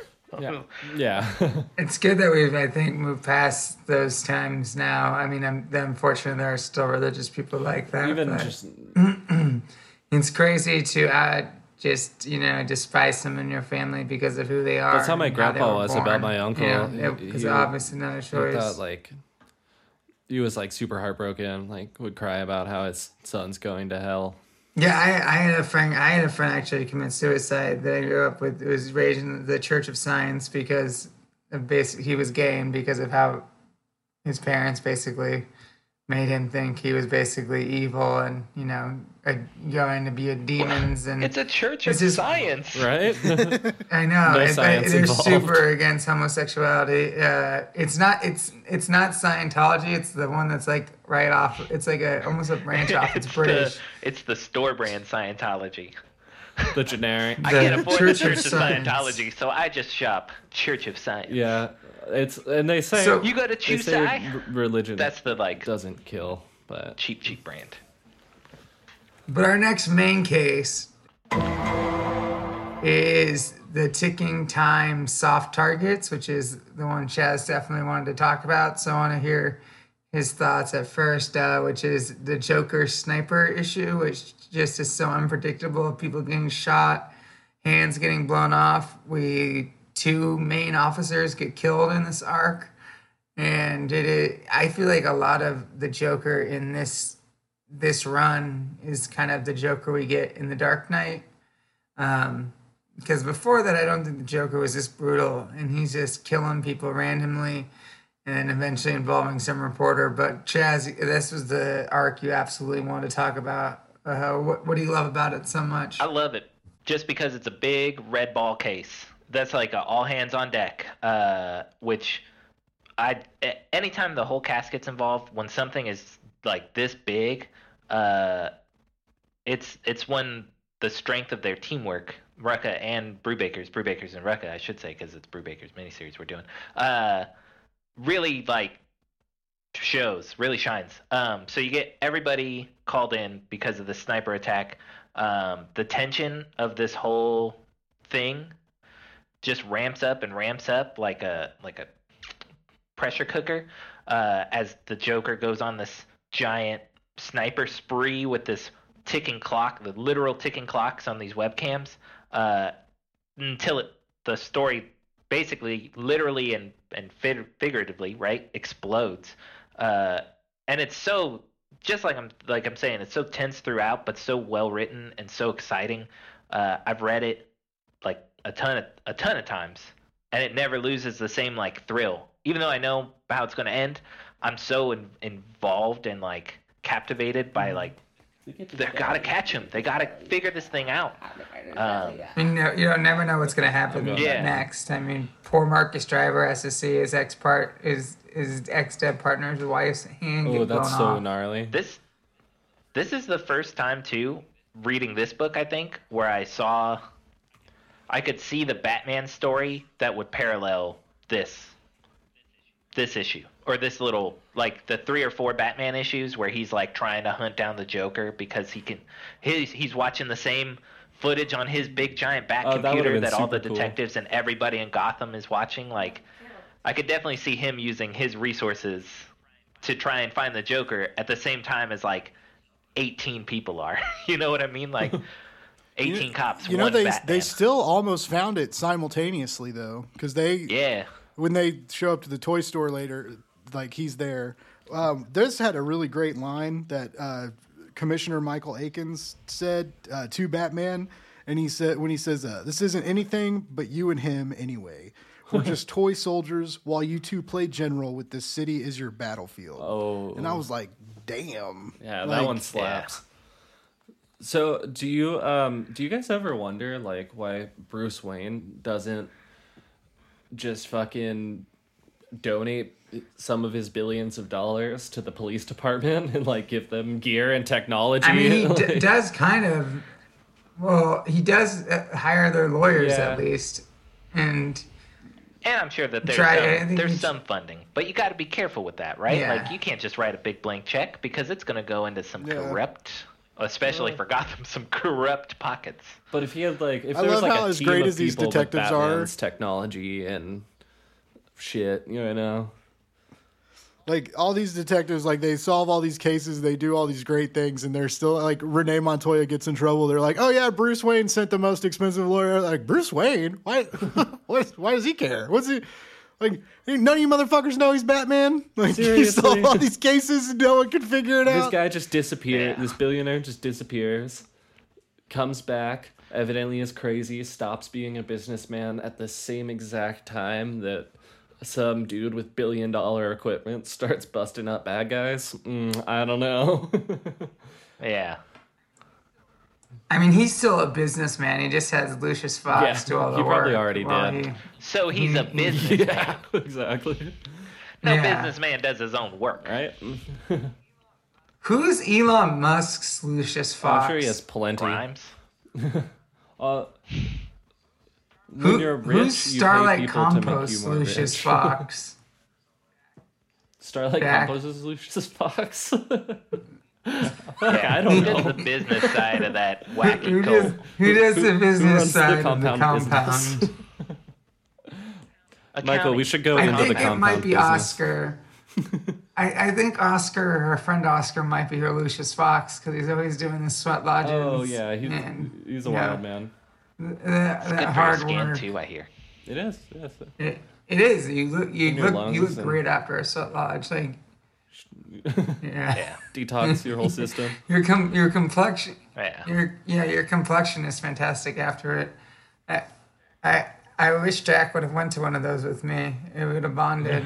Yeah. it's good that we've, I think, moved past those times now. I mean, unfortunately, there are still religious people like that. Even but just it's crazy to just, despise them in your family because of who they are. that's how my and they grandpa were was born. about my uncle. It was obviously not a He choice. thought like he was like super heartbroken, like would cry about how his son's going to hell. Yeah, I had a friend. Actually commit suicide that I grew up with. It was raised in the Church of Science because he was gay, and because of how his parents basically made him think he was basically evil and going to be a demons and It's a church of It's just- science. Right? I know No but science they're involved. super against homosexuality. It's not Scientology. It's the one that's like right off. It's like almost a branch off. It's British. It's the store brand Scientology. The generic. I The can't afford the Church of Church of Science. Scientology, so I just shop Church of Science. Yeah. And they say So- You go to they Choose say Sci? religion That's the like doesn't kill, but cheap brand. But our next main case is the ticking time soft targets, which is the one Chaz definitely wanted to talk about. So I want to hear his thoughts at first, which is the Joker sniper issue, which just is so unpredictable. People getting shot, hands getting blown off. Two main officers get killed in this arc. And I feel like a lot of the Joker in this run is kind of the Joker we get in the Dark Knight. Because before that, I don't think the Joker was this brutal, and he's just killing people randomly and then eventually involving some reporter. But Chaz, this was the arc you absolutely wanted to talk about. What do you love about it so much? I love it just because it's a big red ball case. That's like a all hands on deck, which anytime the whole cast gets involved, when something is like this big, it's when the strength of their teamwork, Rucka and Brewbaker's and Rucka, I should say, because it's Brewbaker's miniseries we're doing, really like really shines. So you get everybody called in because of the sniper attack. The tension of this whole thing just ramps up like a pressure cooker as the Joker goes on this giant sniper spree with this ticking clock, the literal ticking clocks on these webcams, until the story basically literally and figuratively, right, explodes. And it's so, just like I'm saying, it's so tense throughout, but so well written and so exciting. I've read it like a ton of times, and it never loses the same like thrill. Even though I know how it's going to end, I'm so involved and like captivated by like they gotta catch him. They gotta figure this thing out. You don't never know what's going to happen Yeah. next. I mean, poor Marcus Driver has to see his ex-dead partner's wife's hand get oh, blown that's so off. gnarly. This is the first time too, reading this book, I think, where I could see the Batman story that would parallel this issue, or this little, like the 3 or 4 Batman issues where he's like trying to hunt down the Joker because he's watching the same footage on his big giant bat Oh, that would've computer been that all the super cool. detectives and everybody in Gotham is watching. Like, I could definitely see him using his resources to try and find the Joker at the same time as like 18 people are. You know what I mean? Like 18 cops. You know, one they Batman. still almost found it simultaneously though, because Yeah. when they show up to the toy store later, like he's there. This had a really great line that Commissioner Michael Akins said to Batman, and he said when he says, "This isn't anything but you and him anyway. We're just toy soldiers while you two play general with this city as your battlefield." Oh. And I was like, "Damn." Yeah, Like, that one slaps. So, do you guys ever wonder like why Bruce Wayne doesn't just fucking donate some of his billions of dollars to the police department and like give them gear and technology? I mean, he Like- does kind of. Well, he does hire their lawyers Yeah. at least, and And I'm sure that there's I think there's we- some funding, but you got to be careful with that, right? Yeah. Like you can't just write a big blank check because it's going to go into some Yeah. corrupt, especially for Gotham, some corrupt pockets. But if he had like, if I there was love like how a as team great of as these people with detectives are- Batman's technology and shit, you know, like all these detectives, like they solve all these cases, they do all these great things, and they're still like Renee Montoya gets in trouble. They're like, "Oh yeah, Bruce Wayne sent the most expensive lawyer." Like, Bruce Wayne? Why? Why does he care? What's he like? None of you motherfuckers know he's Batman. Like he Seriously? solved all these cases and no one can figure it this out. guy just disappears. Yeah. This billionaire just disappears, comes back, evidently is crazy, stops being a businessman at the same exact time that some dude with $1 billion equipment starts busting up bad guys. I don't know. Yeah. I mean, he's still a businessman. He just has Lucius Fox Yeah, do all the he work. probably already while did. he- So he's a businessman. Yeah, exactly. No Yeah. businessman does his own work. Right? Who's Elon Musk's Lucius Fox? I'm sure he has plenty. Grimes. When Who, you're rich, who's you pay Starlight people to make you Compost more Lucius rich. Fox? Starlight Back. Compost is Lucius Fox. Yeah, I don't who know. does the business side of that wacky does, code? who does the runs business the side of the compound compound? business? Michael, we should go I into the think it compound might be business. Oscar. I think Oscar, her friend Oscar, might be her Lucius Fox because he's always doing the sweat lodges. Oh yeah, and, he's a yeah, wild man. Good that for your hard skin work. too, I hear. It is. Yes. It is. You look. You your look. You lungs look and- great after a sweat lodge. Like, yeah. Yeah. Detox your whole system. Your complexion. Yeah. Your complexion is fantastic after it. I wish Jack would have went to one of those with me. It would have bonded.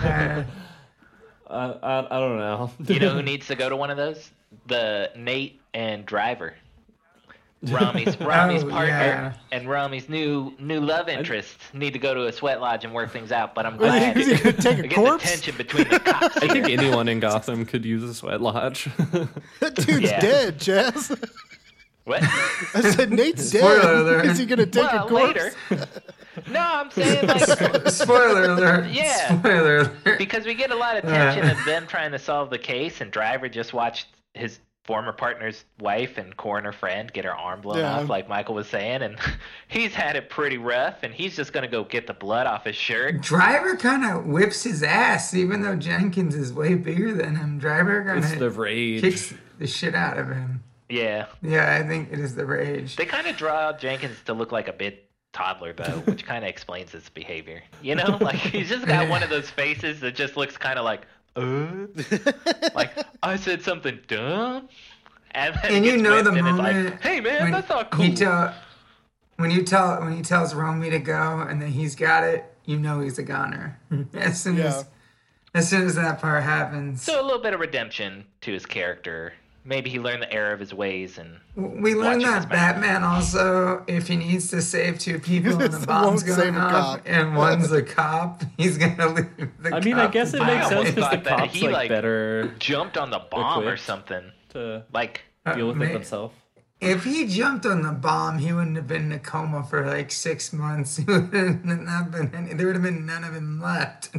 I don't know. You know who needs to go to one of those? The Nate and Driver. Rami's Oh, partner yeah. and Rami's new love interest need to go to a sweat lodge and work things out. But I'm Is glad he gonna take a again, the corpse? tension between the cops. I think here. anyone in Gotham could use a sweat lodge. That dude's Yeah. dead, Jess. What? I said Nate's Spoiler dead. alert. Is he gonna take Well, a corpse? later. No, I'm saying like Spoiler alert. Yeah. Spoiler alert. because we get a lot of tension of them trying to solve the case, and Driver just watched his former partner's wife and coroner friend get her arm blown Yeah. off, like Michael was saying, and he's had it pretty rough, and he's just gonna go get the blood off his shirt. Driver kind of whips his ass, even though Jenkins is way bigger than him. Driver kind It's the of rage. kicks the shit out of him. Yeah, Yeah, I think it is the rage. they kind of draw Jenkins to look like a bit toddler though, which kind of explains his behavior. You know, like he's just got one of those faces that just looks kind of like, like I said something dumb, and then And he you gets know whipped the and it's moment like, hey man, when that's not cool. when he tells Romy to go and then he's got it, you know he's a goner. as soon Yeah. as that part happens. So a little bit of redemption to his character. Maybe he learned the error of his ways, and We learned watching his that back. Batman also, if he needs to save two people and the bomb's Won't save going a off cop. and one's a cop, he's gonna leave the I mean, I cop guess it to makes I sense almost because the thought that cops he, like like, better jumped on the bomb or Equipped. something. to Like, deal with may- it themselves. If he jumped on the bomb, he wouldn't have been in a coma for like 6 months. He would have not been. There would have been none of him left.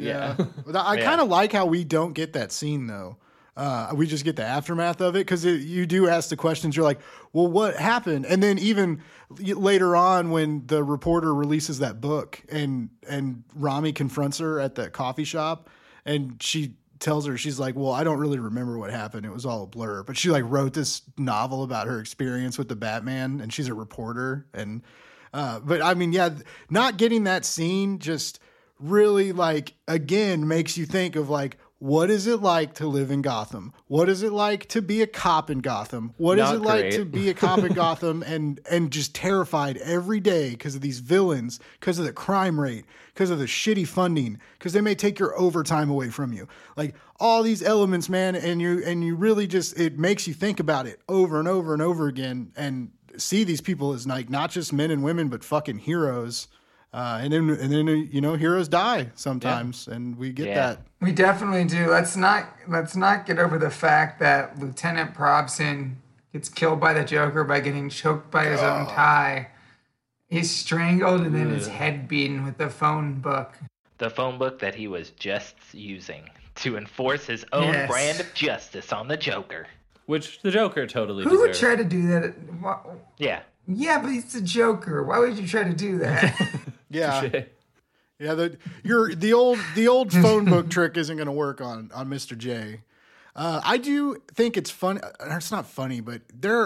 Yeah. I Yeah. kind of like how we don't get that scene though. We just get the aftermath of it because you do ask the questions. You're like, well, what happened? And then even later on, when the reporter releases that book and Rami confronts her at the coffee shop, and she tells her, she's like, well, I don't really remember what happened. It was all a blur. But she like wrote this novel about her experience with the Batman, and she's a reporter. And but I mean, yeah, not getting that scene just really like again makes you think of like, what is it like to live in Gotham? What is it like to be a cop in Gotham? What is Not it like great. to be a cop in Gotham and just terrified every day because of these villains, because of the crime rate, because of the shitty funding, because they may take your overtime away from you. Like all these elements, man, and you really just, it makes you think about it over and over and over again and see these people as like not just men and women, but fucking heroes. And then you know, heroes die sometimes, and we get that. We definitely do. Let's not get over the fact that Lieutenant Probson gets killed by the Joker by getting choked by his own tie. He's strangled and then his head beaten with the phone book. The phone book that he was just using to enforce his own Yes. brand of justice on the Joker. Which the Joker totally Who would deserves. try to do that? Yeah. Yeah, but he's the Joker. Why would you try to do that? Yeah, Touche. yeah. The old phone book trick isn't going to work on Mr. J. I do think it's funny. It's not funny, but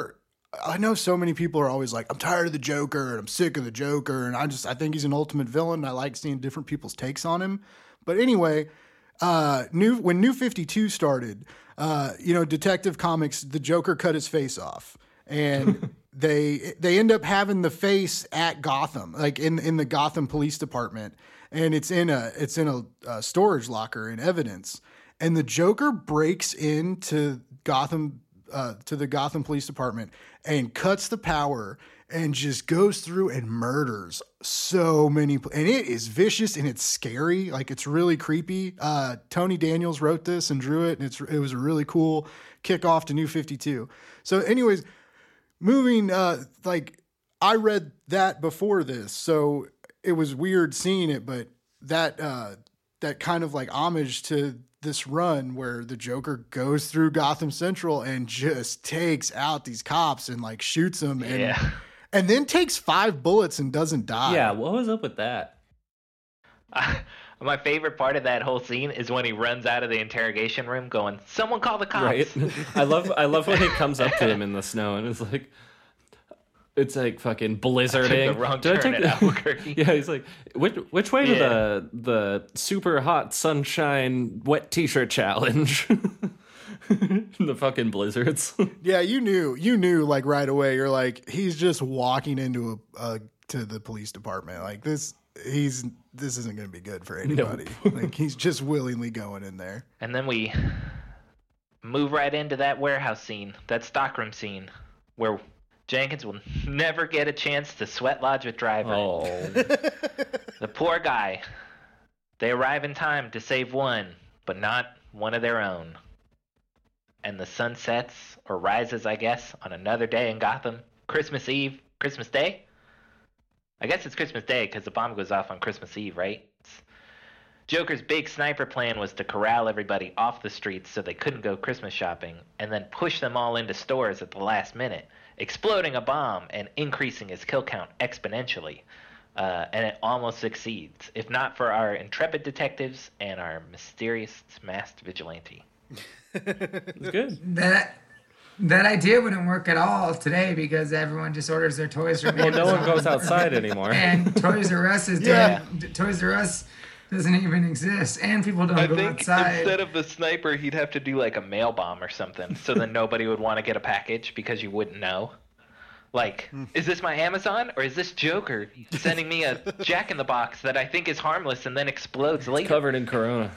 I know so many people are always like, I'm tired of the Joker and I'm sick of the Joker, and I think he's an ultimate villain. And I like seeing different people's takes on him. But anyway, when New 52 started, Detective Comics, the Joker cut his face off, and they end up having the face at Gotham, like in the Gotham Police Department, and it's in a storage locker in evidence, and the Joker breaks into Gotham to the Gotham Police Department and cuts the power and just goes through and murders so many, and it is vicious and it's scary. Like it's really creepy. Tony Daniels wrote this and drew it, and it was a really cool kickoff to New 52. So anyways, moving, I read that before this, so it was weird seeing it, but that kind of like homage to this run where the Joker goes through Gotham Central and just takes out these cops and like shoots them and then takes 5 bullets and doesn't die. Yeah, what was up with that? My favorite part of that whole scene is when he runs out of the interrogation room going, someone call the cops. Right? I love when he comes up to him in the snow and it's like fucking blizzarding. The wrong Did I turn take at Albuquerque. Yeah, he's like, which way to the super hot sunshine wet t-shirt challenge? The fucking blizzards. Yeah, you knew like right away. You're like, he's just walking into to the police department. Like this isn't going to be good for anybody. Like he's just willingly going in there. And then we move right into that warehouse scene, that stockroom scene, where Jenkins will never get a chance to sweat lodge with Driver. Oh, The poor guy. They arrive in time to save one, but not one of their own. And the sun sets, or rises, I guess, on another day in Gotham. Christmas Eve, Christmas Day? I guess it's Christmas Day because the bomb goes off on Christmas Eve, right? Joker's big sniper plan was to corral everybody off the streets so they couldn't go Christmas shopping, and then push them all into stores at the last minute, exploding a bomb and increasing his kill count exponentially. And it almost succeeds, if not for our intrepid detectives and our mysterious masked vigilante. it's good. That idea wouldn't work at all today because everyone just orders their toys from Well, no one Amazon. goes outside anymore. And Toys R Us is dead. Toys R Us doesn't even exist, and people don't go outside. Instead of the sniper, he'd have to do like a mail bomb or something, so then nobody would want to get a package because you wouldn't know. Like, is this my Amazon, or is this Joker sending me a Jack-in-the-Box that I think is harmless and then explodes later? Covered in Corona.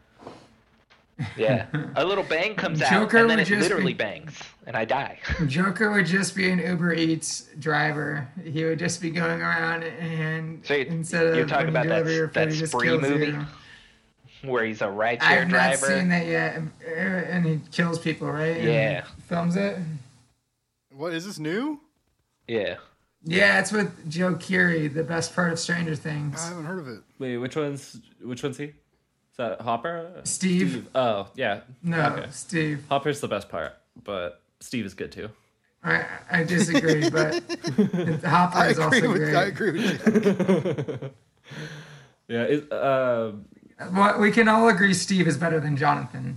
Yeah. A little bang comes out, Joker and then would it just literally be- bangs, and I die. Joker would just be an Uber Eats driver. He would just be going around and So instead of you're talking when you about deliver your that food, he just Spree kills movie? you. Where he's a rideshare I've not driver. seen that yet, and he kills people, right? And Yeah. films it. What is this new? Yeah. Yeah, it's with Joe Keery, the best part of Stranger I Things. haven't heard of it. Wait, which one's he? Is that Hopper? Steve. Oh, yeah. No, Okay. Steve. Hopper's the best part, but Steve is good too. I disagree, but Hopper is also great. I agree with you. Yeah. Well, we can all agree Steve is better than Jonathan.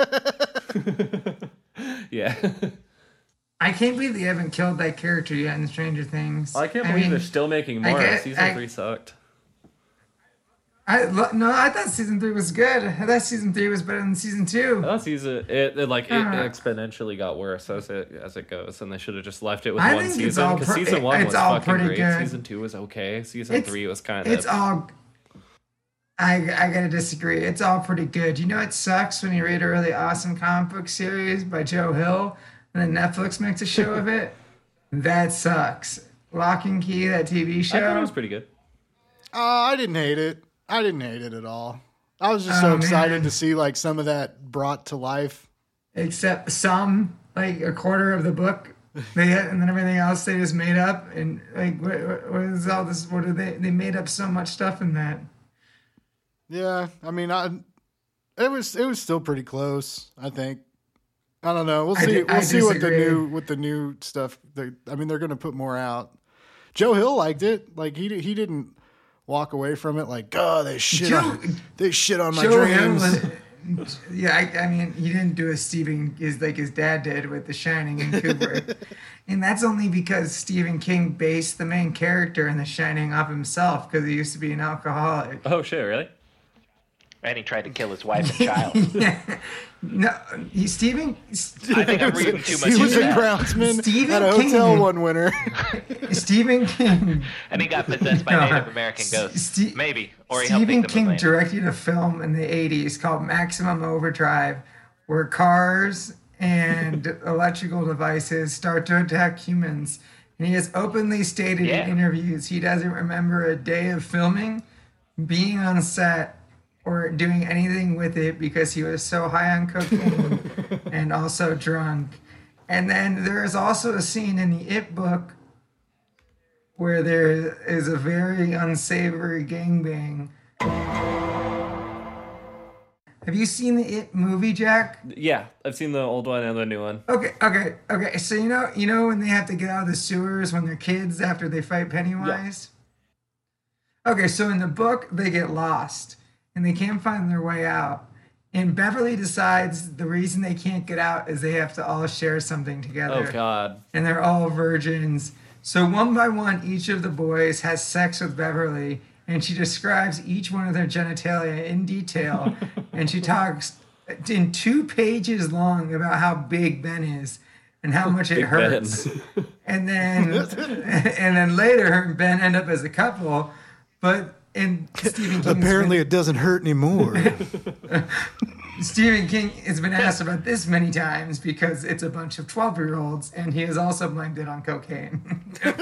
Yeah. I can't believe they haven't killed that character yet in Stranger Things. I can't believe they're still making more. Season 3 sucked. I thought season 3 was good. I thought season 3 was better than season 2. That season, it exponentially got worse as it goes, and they should have just left it with I one think season. Because season 1 was fucking great. Good. Season 2 was okay. Season 3 was kind of. It's all. I gotta disagree. It's all pretty good. You know it sucks when you read a really awesome comic book series by Joe Hill, and then Netflix makes a show of it. That sucks. Lock and Key, that TV show. I thought it was pretty good. I didn't hate it. I didn't hate it at all. I was just so excited to see like some of that brought to life. Except some, like a quarter of the book, and then everything else they just made up. And like, what is all this? What are they? They made up so much stuff in that. Yeah, I mean, it was still pretty close. I think. I don't know. We'll see. We'll see what the new stuff. They're going to put more out. Joe Hill liked it. Like he didn't walk away from it like, oh, they shit on my dreams. Yeah, I mean, he didn't do like his dad did with The Shining and Kubrick. And that's only because Stephen King based the main character in The Shining off himself because he used to be an alcoholic. Oh, shit, really? And he tried to kill his wife and child. Yeah. No, Stephen. I think I'm reading too much. He was a into that. groundsman at a hotel one winter. Stephen King. And he got possessed by Native American ghosts. Maybe. Or he helped Stephen make them King Atlantic. directed a film in the 80s called Maximum Overdrive, where cars and electrical devices start to attack humans. And he has openly stated in interviews he doesn't remember a day of filming, being on set, or doing anything with it because he was so high on cocaine and also drunk. And then there is also a scene in the It book where there is a very unsavory gangbang. Have you seen the It movie, Jack? Yeah, I've seen the old one and the new one. Okay. So you know when they have to get out of the sewers when they're kids after they fight Pennywise? Yeah. Okay, so in the book they get lost and they can't find their way out. And Beverly decides the reason they can't get out is they have to all share something together. Oh, God. And they're all virgins. So one by one, each of the boys has sex with Beverly, and she describes each one of their genitalia in detail. And she talks in 2 pages long about how big Ben is and how much it hurts. And then later, her and Ben end up as a couple. But in Stephen King's apparently it doesn't hurt anymore. Stephen King has been asked about this many times because it's a bunch of 12-year-olds, and he has also blamed it on cocaine. You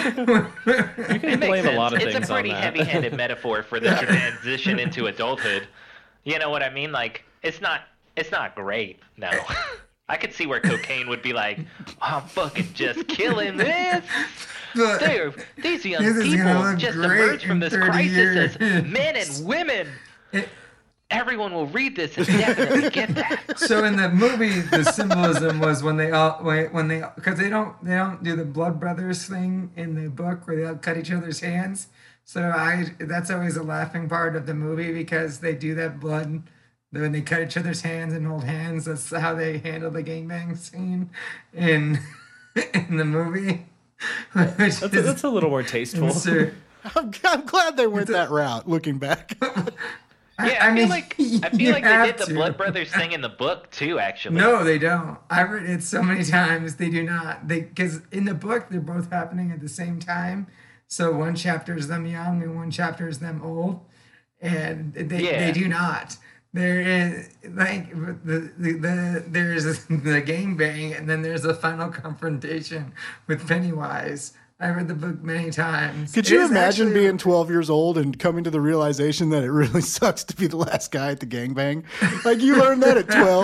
can blame a lot of things on that. It's a pretty heavy-handed metaphor for the transition into adulthood. You know what I mean? Like, it's not great, no. I could see where cocaine would be like, I'm fucking just killing this. These young people just emerged from this crisis as men and women. Everyone will read this and definitely get that. So in the movie, the symbolism was when they because they don't do the blood brothers thing in the book where they all cut each other's hands. So that's always a laughing part of the movie because they do that blood when they cut each other's hands and hold hands. That's how they handle the gangbang scene in the movie. That's a little more tasteful. I'm glad they went that route. Looking back. Yeah, I feel like they did the Blood Brothers thing in the book too. Actually, no, they don't. I've read it so many times. They do not. Because in the book they're both happening at the same time. So one chapter is them young and one chapter is them old, and they do not. There is like there's the gangbang, and then there's a final confrontation with Pennywise. I read the book many times. Could you imagine being 12 years old and coming to the realization that it really sucks to be the last guy at the gangbang? Like, you learned that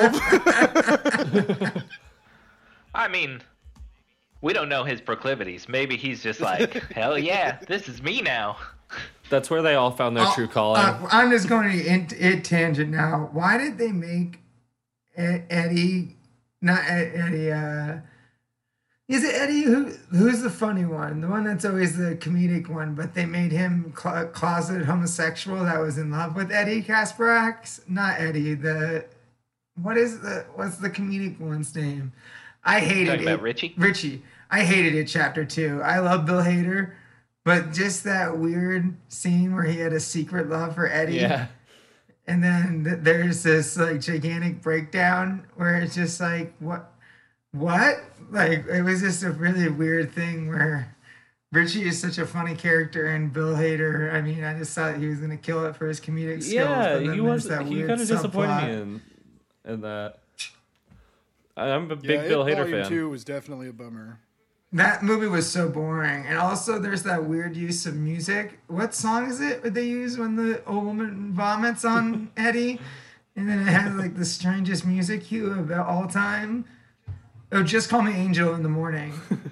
at 12? I mean, we don't know his proclivities. Maybe he's just like, hell yeah, this is me now. That's where they all found their true calling. I'm just going to it tangent now. Why did they make Eddie, not Eddie, is it Eddie? Who's the funny one? The one that's always the comedic one, but they made him closeted homosexual that was in love with Eddie Kasparax? Not Eddie. What's the comedic one's name? I hated Talking it. about Richie? Richie. I hated it, chapter 2. I love Bill Hader, but just that weird scene where he had a secret love for Eddie. Yeah. And then there's this like gigantic breakdown where it's just like, what? Like, it was just a really weird thing where Richie is such a funny character, and Bill Hader, I mean, I just thought he was going to kill it for his comedic skills. Yeah, but then he was. there's that He weird kind of disappointed subplot. me in that. I'm a big Bill Hader Volume fan. 2 was definitely a bummer. That movie was so boring. And also, there's that weird use of music. What song is it that they use when the old woman vomits on Eddie? And then it has like the strangest music cue of all time. Oh, Just Call Me Angel in the Morning.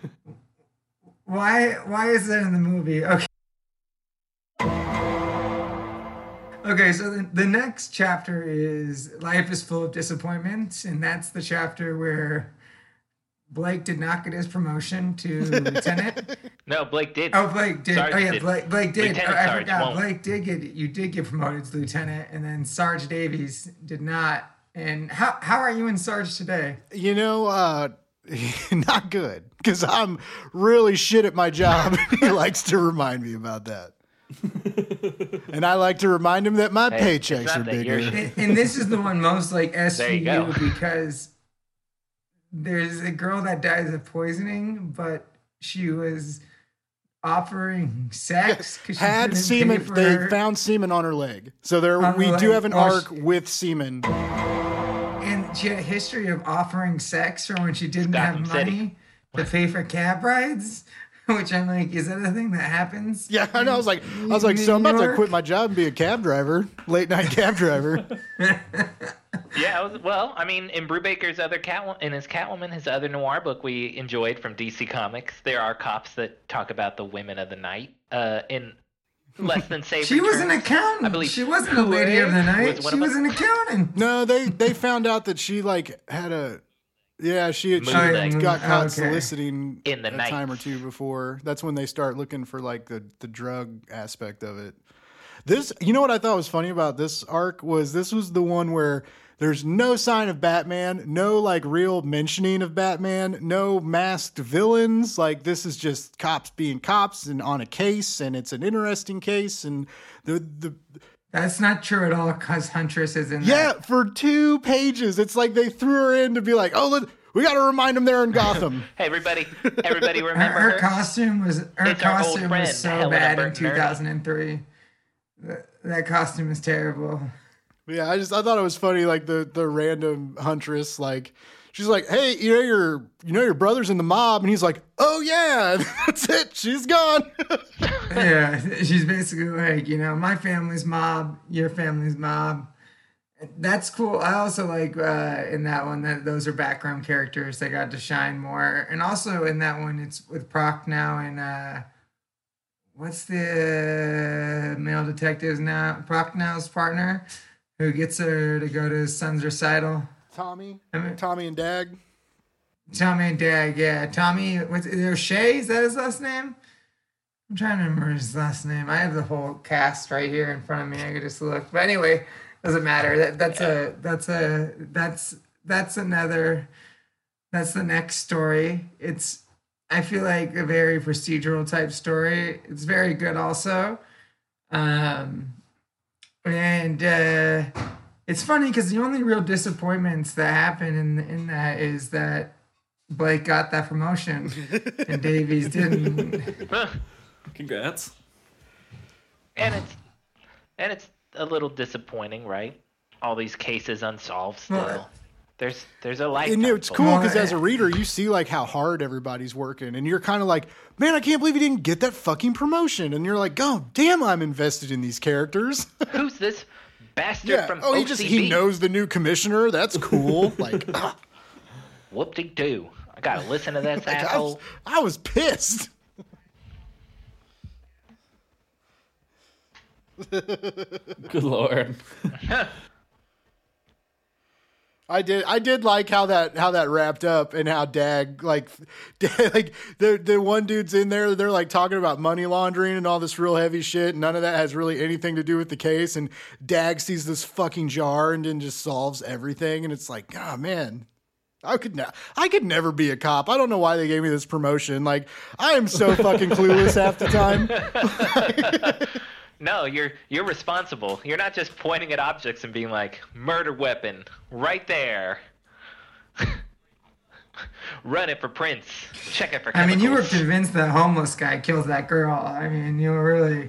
Why is that in the movie? Okay. Okay, so the next chapter is Life is Full of Disappointments, and that's the chapter where Blake did not get his promotion to lieutenant. No, Blake did. Oh, Blake did. Sarge Oh, yeah, did. Blake did. Lieutenant Oh, I Sarge forgot. won't. Blake did get promoted to lieutenant, and then Sarge Davies did not. And how are you in Sarge today? You know, not good, because I'm really shit at my job. He likes to remind me about that. And I like to remind him that my Hey, it's paychecks not are that you're bigger. shit. And this is the one most like There you go. SVU because there's a girl that dies of poisoning, but she was offering sex because she Had couldn't semen. pay for They her. found semen on her leg, so there On her we do leg. have an Oh, arc with semen. And she had a history of offering sex for when she didn't have Gotham money City. to pay for cab rides. Which I'm like, is that a thing that happens? Yeah, I know. I was like, so I'm about to quit my job and be a cab driver, late night cab driver. Yeah, well, I mean, in Brubaker's other Catwoman, his other noir book we enjoyed from DC Comics, there are cops that talk about the women of the night in less than safe. She was an returns. accountant. I believe She wasn't a lady of the night. was one She of was them. an accountant. No, they found out that she like had a. Yeah, she had Moonlight. got caught Okay. soliciting In the a night. time or two before. That's when they start looking for like the drug aspect of it. This, you know what I thought was funny about this arc was this was the one where there's no sign of Batman, no like real mentioning of Batman, no masked villains. Like this is just cops being cops and on a case, and it's an interesting case, and the That's not true at all because Huntress is in yeah, that. for 2 pages. It's like they threw her in to be like, oh, we got to remind them they're in Gotham. Hey, everybody remember Her her? costume was It's our old friend, so Helena bad in Burton Ernie. 2003. That costume is terrible. Yeah, I thought it was funny, like the random Huntress, like she's like, hey, you know your brother's in the mob, and he's like, oh yeah, and that's it, she's gone. Yeah, she's basically like, my family's mob, your family's mob. That's cool. I also like in that one that those are background characters that got to shine more. And also in that one, it's with Prochnow and what's the male detective's now? Prochnow's partner who gets her to go to his son's recital. Tommy mean- and Dag. Tommy and Dag, yeah. Tommy, what's O'Shea? Is that his last name? I'm trying to remember his last name. I have the whole cast right here in front of me. I could just look. But anyway, doesn't matter. That's the next story. It's, I feel like a very procedural type story. It's very good also. It's funny because the only real disappointments that happen in that is that Blake got that promotion and Davies didn't. Congrats. And it's a little disappointing, right? All these cases unsolved still. Well, There's a life. And it's cool because Well, as a reader, you see like how hard everybody's working, and you're kind of like, man, I can't believe he didn't get that fucking promotion. And you're like, oh, damn, I'm invested in these characters. Who's this bastard Yeah. from Oh, OCB? he knows the new commissioner. That's cool. Like, Whoop-de-doo. I gotta listen to this asshole. I was pissed. Good Lord. I did like how that wrapped up, and how Dag like the one dude's in there, they're like talking about money laundering and all this real heavy shit, and none of that has really anything to do with the case, and Dag sees this fucking jar and then just solves everything, and it's like, oh man, I could never be a cop. I don't know why they gave me this promotion. Like, I am so fucking clueless half the time. No, you're responsible. You're not just pointing at objects and being like, murder weapon, right there. Run it for prints. Check it for chemicals. I mean, you were convinced that homeless guy killed that girl. I mean, you really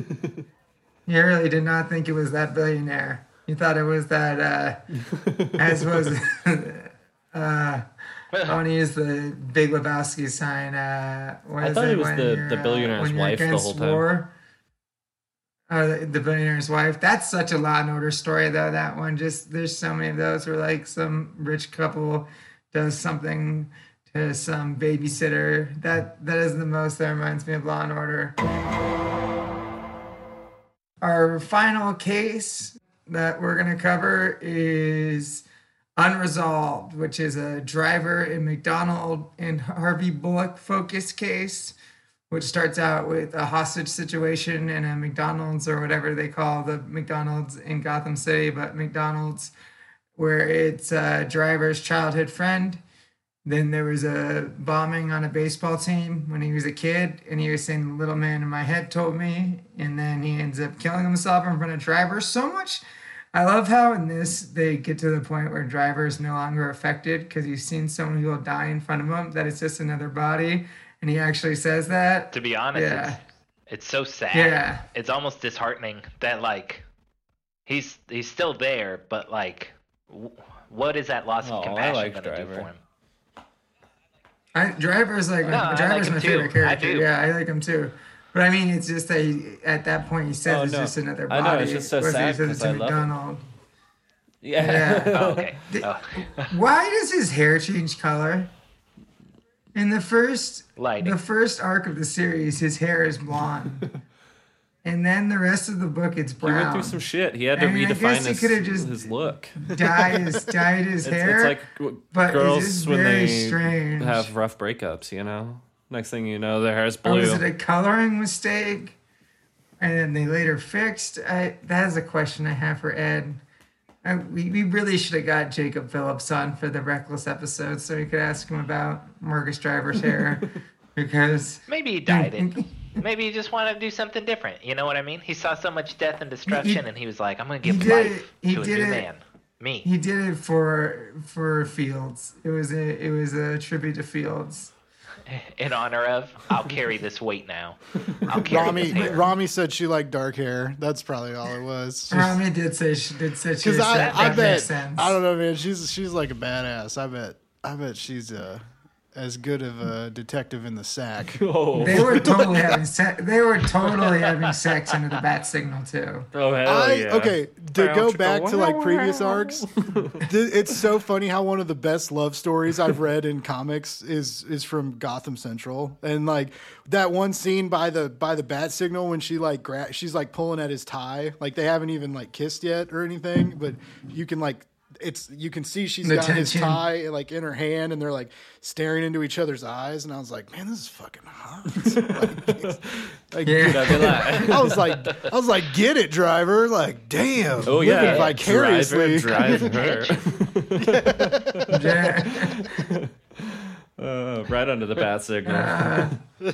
did not think it was that billionaire. You thought it was that, as was, I want to use the Big Lebowski sign. I thought it was the billionaire's wife the whole time. War? The billionaire's wife. That's such a Law and Order story, though. That one, just there's so many of those where like some rich couple does something to some babysitter. That is the most that reminds me of Law and Order. Our final case that we're gonna cover is Unresolved, which is a driver in McDonald and Harvey Bullock focus case, which starts out with a hostage situation in a McDonald's, or whatever they call the McDonald's in Gotham City, but McDonald's, where it's a driver's childhood friend. Then there was a bombing on a baseball team when he was a kid, and he was saying, "The little man in my head told me," and then he ends up killing himself in front of drivers. So much. I love how in this they get to the point where driver is no longer affected because he's seen so many people die in front of him that it's just another body. And he actually says that. To be honest, yeah. It's so sad. Yeah. It's almost disheartening that like he's still there, but like, what is that loss of compassion going to do for him? Driver's like Driver's my favorite character. Yeah, I like him too. But I mean, it's just that at that point he says it's just another body. I know, it's just so sad because I love it. Yeah. Oh, okay. Why does his hair change color? In the first arc of the series, his hair is blonde, and then the rest of the book it's brown. He went through some shit. He had to redefine his look. Dyed his hair. It's like girls when they have rough breakups, you know. Next thing you know, their hair is blue. Or was it a coloring mistake, and then they later fixed? That is a question I have for Ed. We really should have got Jacob Phillips on for the Reckless episode so we could ask him about Marcus Driver's hair. Because maybe he dyed it. Maybe he just wanted to do something different. You know what I mean? He saw so much death and destruction, and he was like, "I'm going to give life to a new man." Me. He did it for Fields. It was a tribute to Fields. In honor of, I'll carry this weight now. I'll carry this hair. Rami said she liked dark hair. That's probably all it was. Rami did say she was I bet. makes sense. I don't know, man. She's like a badass. I bet she's as good of a detective in the sack. Oh. They were totally having sex. They were totally having sex under the bat signal too. Oh hell yeah! Okay, to go back to like previous arcs, it's so funny how one of the best love stories I've read in comics is from Gotham Central, and like that one scene by the bat signal when she like she's like pulling at his tie, like they haven't even like kissed yet or anything, but you can like. You can see she's got his tie like in her hand, and they're like staring into each other's eyes. And I was like, man, this is fucking hot. I was like, get it, driver. Like, damn. Oh yeah, vicariously. Drive her. Right under the bat signal.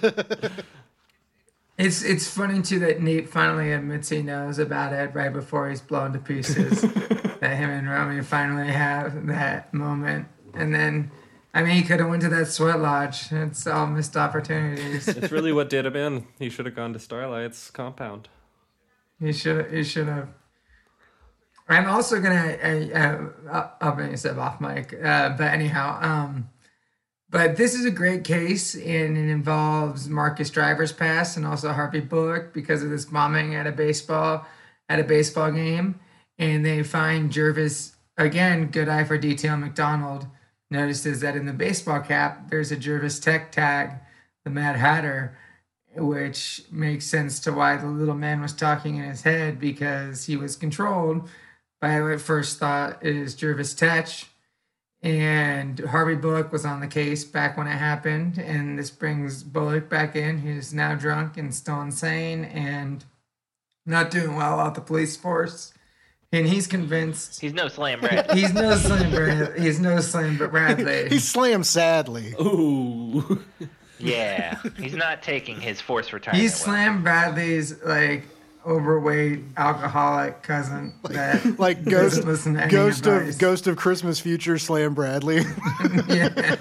It's funny too that Nate finally admits he knows about it right before he's blown to pieces. That him and Romy finally have that moment, and then, I mean, he could have went to that sweat lodge. It's all missed opportunities. It's really what did him in. He should have gone to Starlight's compound. He should have. I'm also gonna. I'll bring this up off mic, but anyhow, but this is a great case, and it involves Marcus Driver's past and also Harvey Bullock because of this bombing at a baseball game. And they find Jervis, again, good eye for detail, McDonald notices that in the baseball cap, there's a Jervis Tech tag, the Mad Hatter. which makes sense to why the little man was talking in his head, because he was controlled by what I first thought is Jervis Tetch. And Harvey Bullock was on the case back when it happened, and this brings Bullock back in, who's now drunk and still insane and not doing well out the police force. And he's convinced He's no Slam Bradley. he's no Slam Bradley. He slammed sadly. Ooh. Yeah, he's not taking his forced retirement. He's well. Slam Bradley's like overweight alcoholic cousin that Like doesn't listen to any Ghost advice. of Ghost of Christmas Future Slam Bradley. Yeah.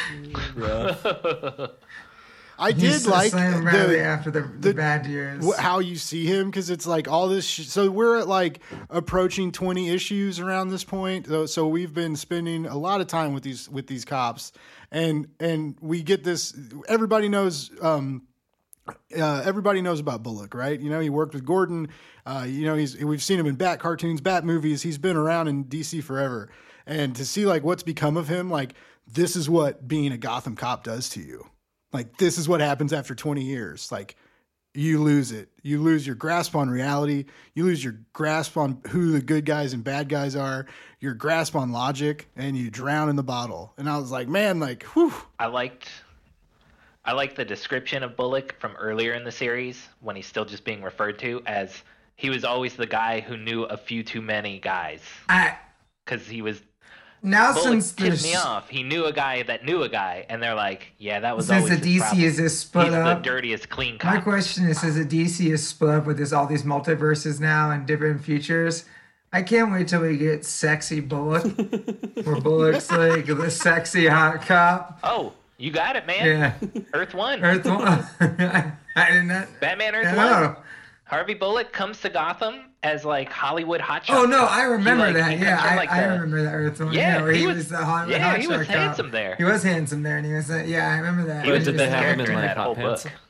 I He's did like Slam Bradley the, after the bad years. how you see him, because it's like all this. So we're at like approaching 20 issues around this point. So we've been spending a lot of time with these cops, and we get this. Everybody knows. Everybody knows about Bullock, right? You know, he worked with Gordon. You know, we've seen him in Bat cartoons, Bat movies. He's been around in DC forever, and to see like what's become of him, like this is what being a Gotham cop does to you. Like, this is what happens after 20 years. Like, you lose it. You lose your grasp on reality. You lose your grasp on who the good guys and bad guys are, your grasp on logic, and you drown in the bottle. And I was like, man, like, whew. I liked the description of Bullock from earlier in the series when he's still just being referred to as he was always the guy who knew a few too many guys. Because he was Now Bullock since tipped me the off. He knew a guy that knew a guy, and they're like, "Yeah, that was since always the his DC problem. is this split He's up. the dirtiest clean My cop." question is, since the DC is split up with all these multiverses now and different futures, I can't wait till we get sexy Bullock, where Bullock's like the sexy hot cop. Oh, you got it, man. Yeah, Earth One. Earth One. I did not. Batman Earth No. One. Harvey Bullock comes to Gotham as like Hollywood hotshot. Oh no, cop. I remember He, that. he Yeah, comes from, like, I the- remember that Earth One. Yeah, where he he was- was the hot, yeah, he was hotshot cop. handsome there. He was handsome there, and he was. Yeah, I remember that. He was did the they best have him in, character in like, that whole hot pants? book.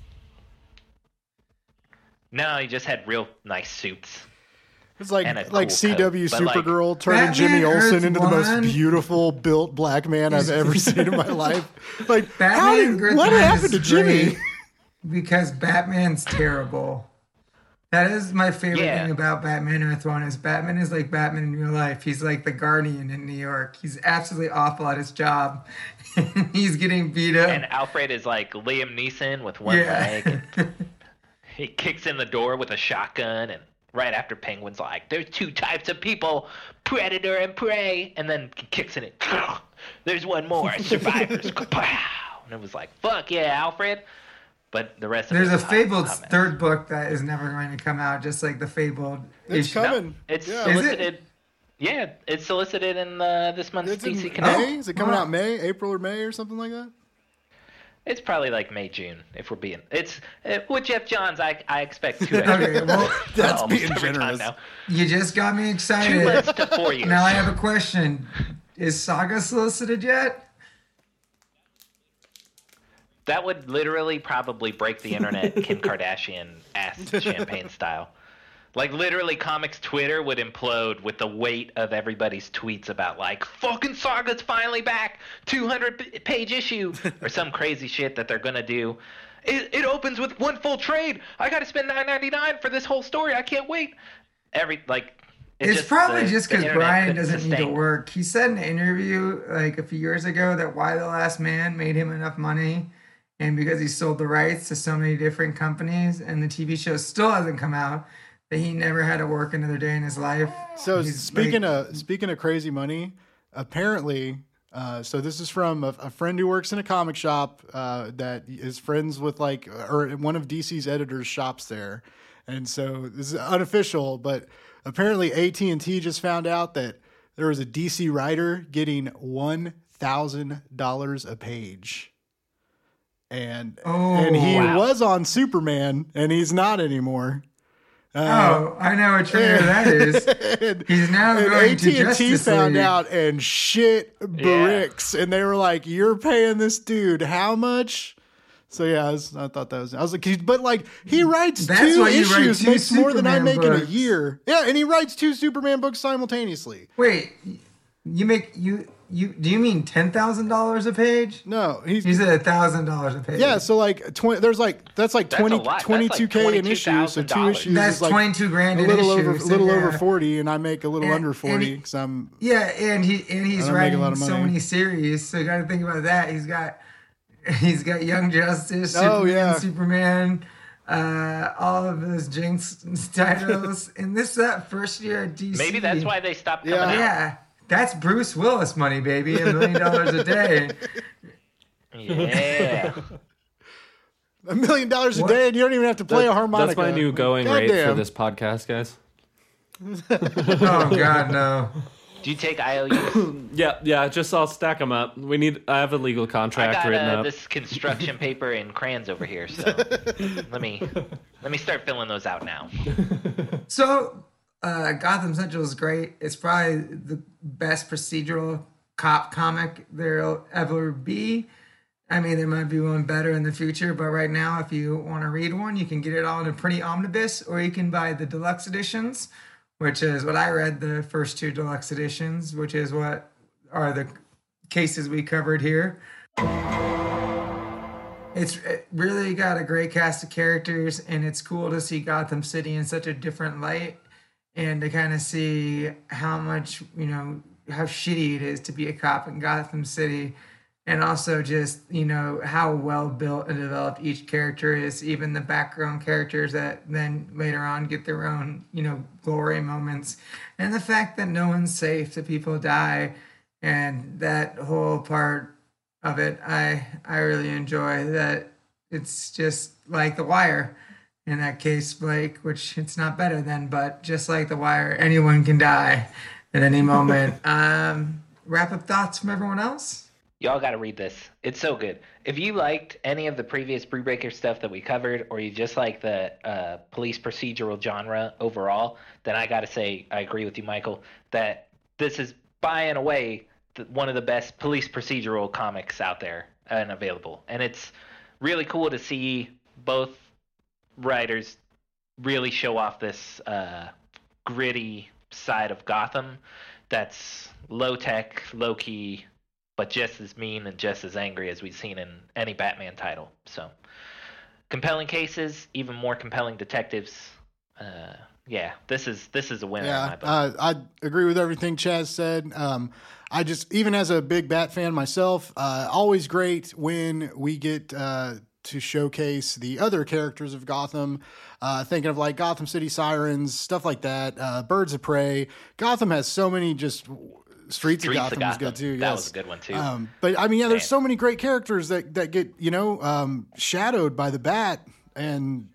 No, he just had real nice suits. It's like And a like cool CW coat, but, like, Supergirl turning Batman Jimmy Olsen Earth into the most One- beautiful built black man I've ever seen in my life. Like, Batman Earth what One happened to is Jimmy? great because Batman's terrible. That is my favorite Yeah. thing about Batman Earth One is Batman is like Batman in real life. He's like the Guardian in New York. He's absolutely awful at his job. He's getting beat up. And Alfred is like Liam Neeson with one Yeah. leg. And he kicks in the door with a shotgun, and right after Penguin's like, "There's two types of people, predator and prey," and then kicks in it. "There's one more, survivors." Kapow! And it was like, "Fuck yeah, Alfred!" But the rest of There's it a was Fabled hot mess. third book that is never going to come out, just like the Fabled It's issue. coming. It's Yeah. Is it? solicited. Yeah, it's solicited in this month's It's in DC May? Connect. Is it coming Wow. out May, April or May or something like that? It's probably like May, June, if we're being. It's with Jeff Johns. I expect 2 Okay, well, That's almost being every time generous. now. you just got me 2 excited. months to 4 years. Now I have a question. Is Saga solicited yet? That would literally probably break the internet Kim Kardashian ass champagne style. Like, literally, comics Twitter would implode with the weight of everybody's tweets about, like, fucking Saga's finally back, 200-page issue, or some crazy shit that they're gonna do. It opens with one full trade. I gotta spend $9.99 for this whole story. I can't wait. It's probably just the because internet Brian couldn't doesn't need to sustain. work. He said in an interview like a few years ago that Why the Last Man made him enough money, and because he sold the rights to so many different companies, and the TV show still hasn't come out, that he never had to work another day in his life. So He's speaking like- of crazy money, apparently, so this is from a friend who works in a comic shop that is friends with or one of DC's editors shops there, and so this is unofficial, but apparently AT&T just found out that there was a DC writer getting $1,000 a page. And he wow. was on Superman, and he's not anymore. Oh, I know what trailer that is. He's now And going to AT&T Justice found League. out and shit bricks, and they were like, "You're paying this dude how much?" So yeah, I thought that was. I was like, but like he writes That's two why you write issues, two makes more than I Superman make in a books. year. Yeah, and he writes 2 Superman books simultaneously. Wait, you make do you mean $10,000 a page? No, You said $1,000 a page. yeah. So like 20, there's like that's like That's a 20, lot. That's 22K like an issue. So 2 $22,000. issues That's is like 22 grand a an little issue. over, so little over yeah. 40, and I make a little under 40 and- because I'm Yeah, and he's I don't make a writing lot of so money. many series. So you got to think about that. He's got Young Justice, Oh, Superman, yeah. Superman, all of those Jinx titles. And that first year at DC. Maybe that's why they stopped coming Yeah. out. Yeah, that's Bruce Willis money, baby. $1 million a day. Yeah. $1 million a day, and you don't even have to play a harmonica. That's my new going rate for Goddamn. this podcast, guys. Oh God, no. Do you take IOUs? Yeah. Just I'll stack them up. I have a legal I contract got written up. this construction paper and crayons over here, so let me start filling those out now. So, Gotham Central is great. It's probably the best procedural cop comic there'll ever be. I mean, there might be one better in the future, but right now, if you want to read one, you can get it all in a pretty omnibus, or you can buy the deluxe editions, which is what I read, the first 2 deluxe editions, which is what are the cases we covered here. It really got a great cast of characters, and it's cool to see Gotham City in such a different light, and to kind of see how much, how shitty it is to be a cop in Gotham City, and also just, how well built and developed each character is, even the background characters that then later on get their own, glory moments, and the fact that no one's safe, that people die, and that whole part of it, I really enjoy that. It's just like The Wire in that case, Blake, which it's not better than, but just like The Wire, anyone can die at any moment. Wrap up thoughts from everyone else? Y'all got to read this. It's so good. If you liked any of the previous Brew Breaker stuff that we covered, or you just like the police procedural genre overall, then I got to say, I agree with you, Michael, that this is by and away one of the best police procedural comics out there and available. And it's really cool to see both writers really show off this gritty side of Gotham that's low-tech, low-key, but just as mean and just as angry as we've seen in any Batman title. So, compelling cases, even more compelling detectives. Yeah, this is a winner in my book. I agree with everything Chaz said. I just, even as a big Bat fan myself, always great when we get to showcase the other characters of Gotham. Thinking of like Gotham City Sirens, stuff like that. Birds of Prey. Gotham has so many just. Streets of Gotham is good too. That yes. was a good one too. But I mean, yeah, there's so many great characters that get shadowed by the Bat, and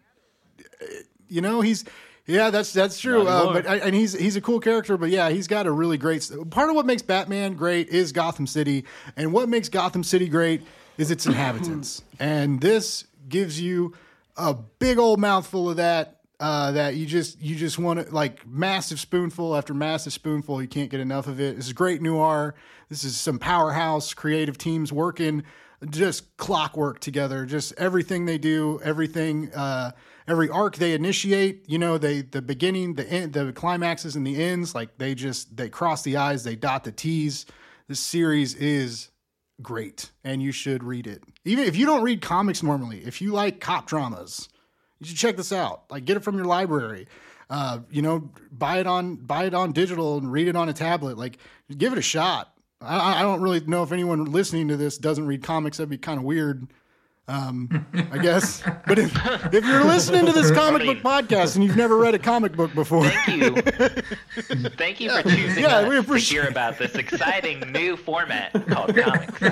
that's true. But he's a cool character. But yeah, he's got a really great. Part of what makes Batman great is Gotham City, and what makes Gotham City great is its inhabitants. And this gives you a big old mouthful of that. That you just want to, like, massive spoonful after massive spoonful. You can't get enough of it. This is great noir. This is some powerhouse creative teams working just clockwork together. Just everything they do, everything, every arc they initiate. The beginning, the end, the climaxes and the ends. Like they cross the I's, they dot the T's. This series is great, and you should read it. Even if you don't read comics normally, if you like cop dramas. You should check this out. Like, get it from your library. Buy it on digital and read it on a tablet. Like, give it a shot. I don't really know if anyone listening to this doesn't read comics. That'd be kind of weird, I guess. But if you're listening to this comic book podcast and you've never read a comic book before, thank you for choosing us to hear about this exciting new format called comics.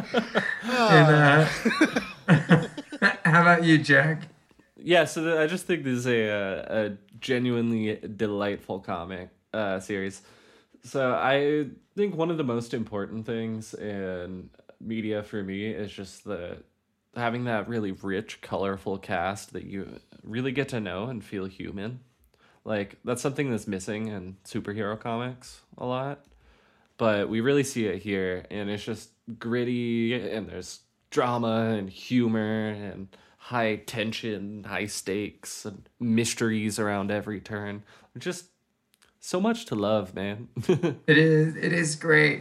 How about you, Jack? Yeah, so I just think this is a genuinely delightful comic series. So I think one of the most important things in media for me is just having that really rich, colorful cast that you really get to know and feel human. Like, that's something that's missing in superhero comics a lot. But we really see it here, and it's just gritty, and there's drama and humor and high tension, high stakes, and mysteries around every turn. Just so much to love, man. It is great.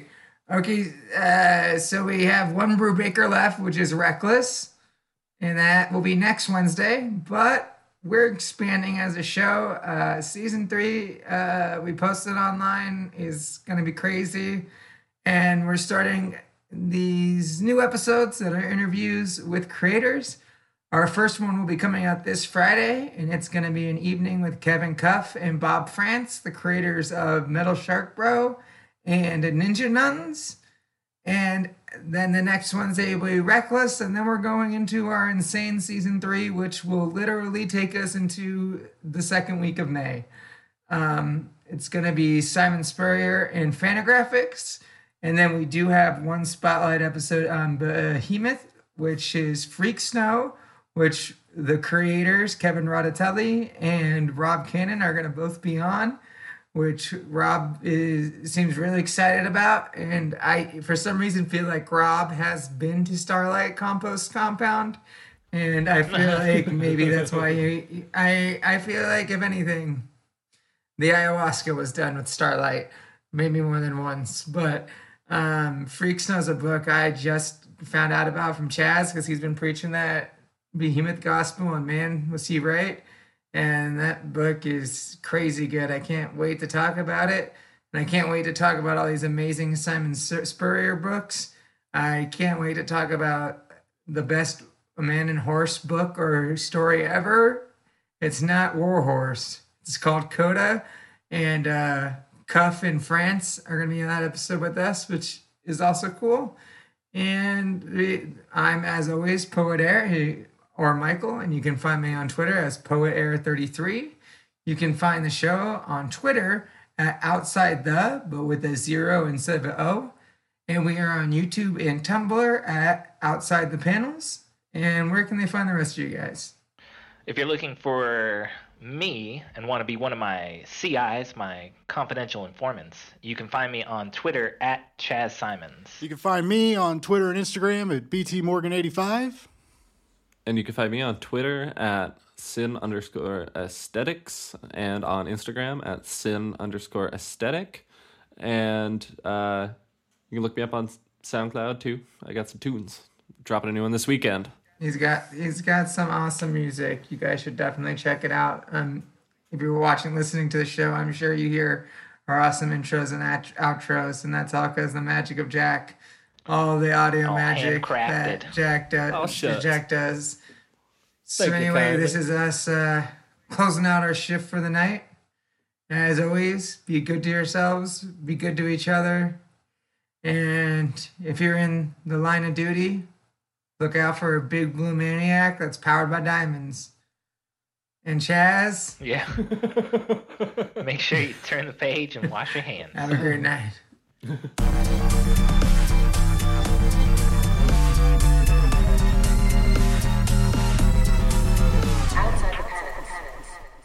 Okay, so we have one Brubaker left, which is Reckless, and that will be next Wednesday. But we're expanding as a show. Season 3, we posted online, is going to be crazy. And we're starting these new episodes that are interviews with creators. Our first one will be coming out this Friday, and it's going to be an evening with Kevin Cuff and Bob France, the creators of Metal Shark Bro and Ninja Nuns. And then the next Wednesday will be Reckless, and then we're going into our insane season 3, which will literally take us into the second week of May. It's going to be Simon Spurrier and Fantagraphics, and then we do have one spotlight episode on Behemoth, which is Freak Snow, which the creators, Kevin Rodatelli and Rob Cannon, are going to both be on, which Rob seems really excited about. And I, for some reason, feel like Rob has been to Starlight Compost Compound. And I feel like maybe that's why I feel like, if anything, the ayahuasca was done with Starlight, maybe more than once. But Freak Snow's a book I just found out about from Chaz, because he's been preaching that Behemoth gospel, and man, was he right. And that book is crazy good. I can't wait to talk about it. And I can't wait to talk about all these amazing Simon Spurrier books. I can't wait to talk about the best Man and Horse book or story ever. It's not War Horse. It's called Coda. And Cuff and France are going to be in that episode with us, which is also cool. And I'm, as always, Poet Air, or Michael, and you can find me on Twitter as PoetAir33. You can find the show on Twitter at Outside the, but with a 0 instead of an O. And we are on YouTube and Tumblr at Outside the Panels. And where can they find the rest of you guys? If you're looking for me and want to be one of my CIs, my confidential informants, you can find me on Twitter at Chaz Simons. You can find me on Twitter and Instagram at BTMorgan85. And you can find me on Twitter at sin_aesthetics and on Instagram at sin_aesthetic. And you can look me up on SoundCloud too. I got some tunes. Dropping a new one this weekend. He's got some awesome music. You guys should definitely check it out. If you're listening to the show, I'm sure you hear our awesome intros and outros, and that's all because the magic of Jack. All the audio magic that Jack does. So anyway, this is us closing out our shift for the night. As always, be good to yourselves, be good to each other. And if you're in the line of duty, look out for a big blue maniac that's powered by diamonds. And Chaz? Yeah. Make sure you turn the page and wash your hands. Have a great night.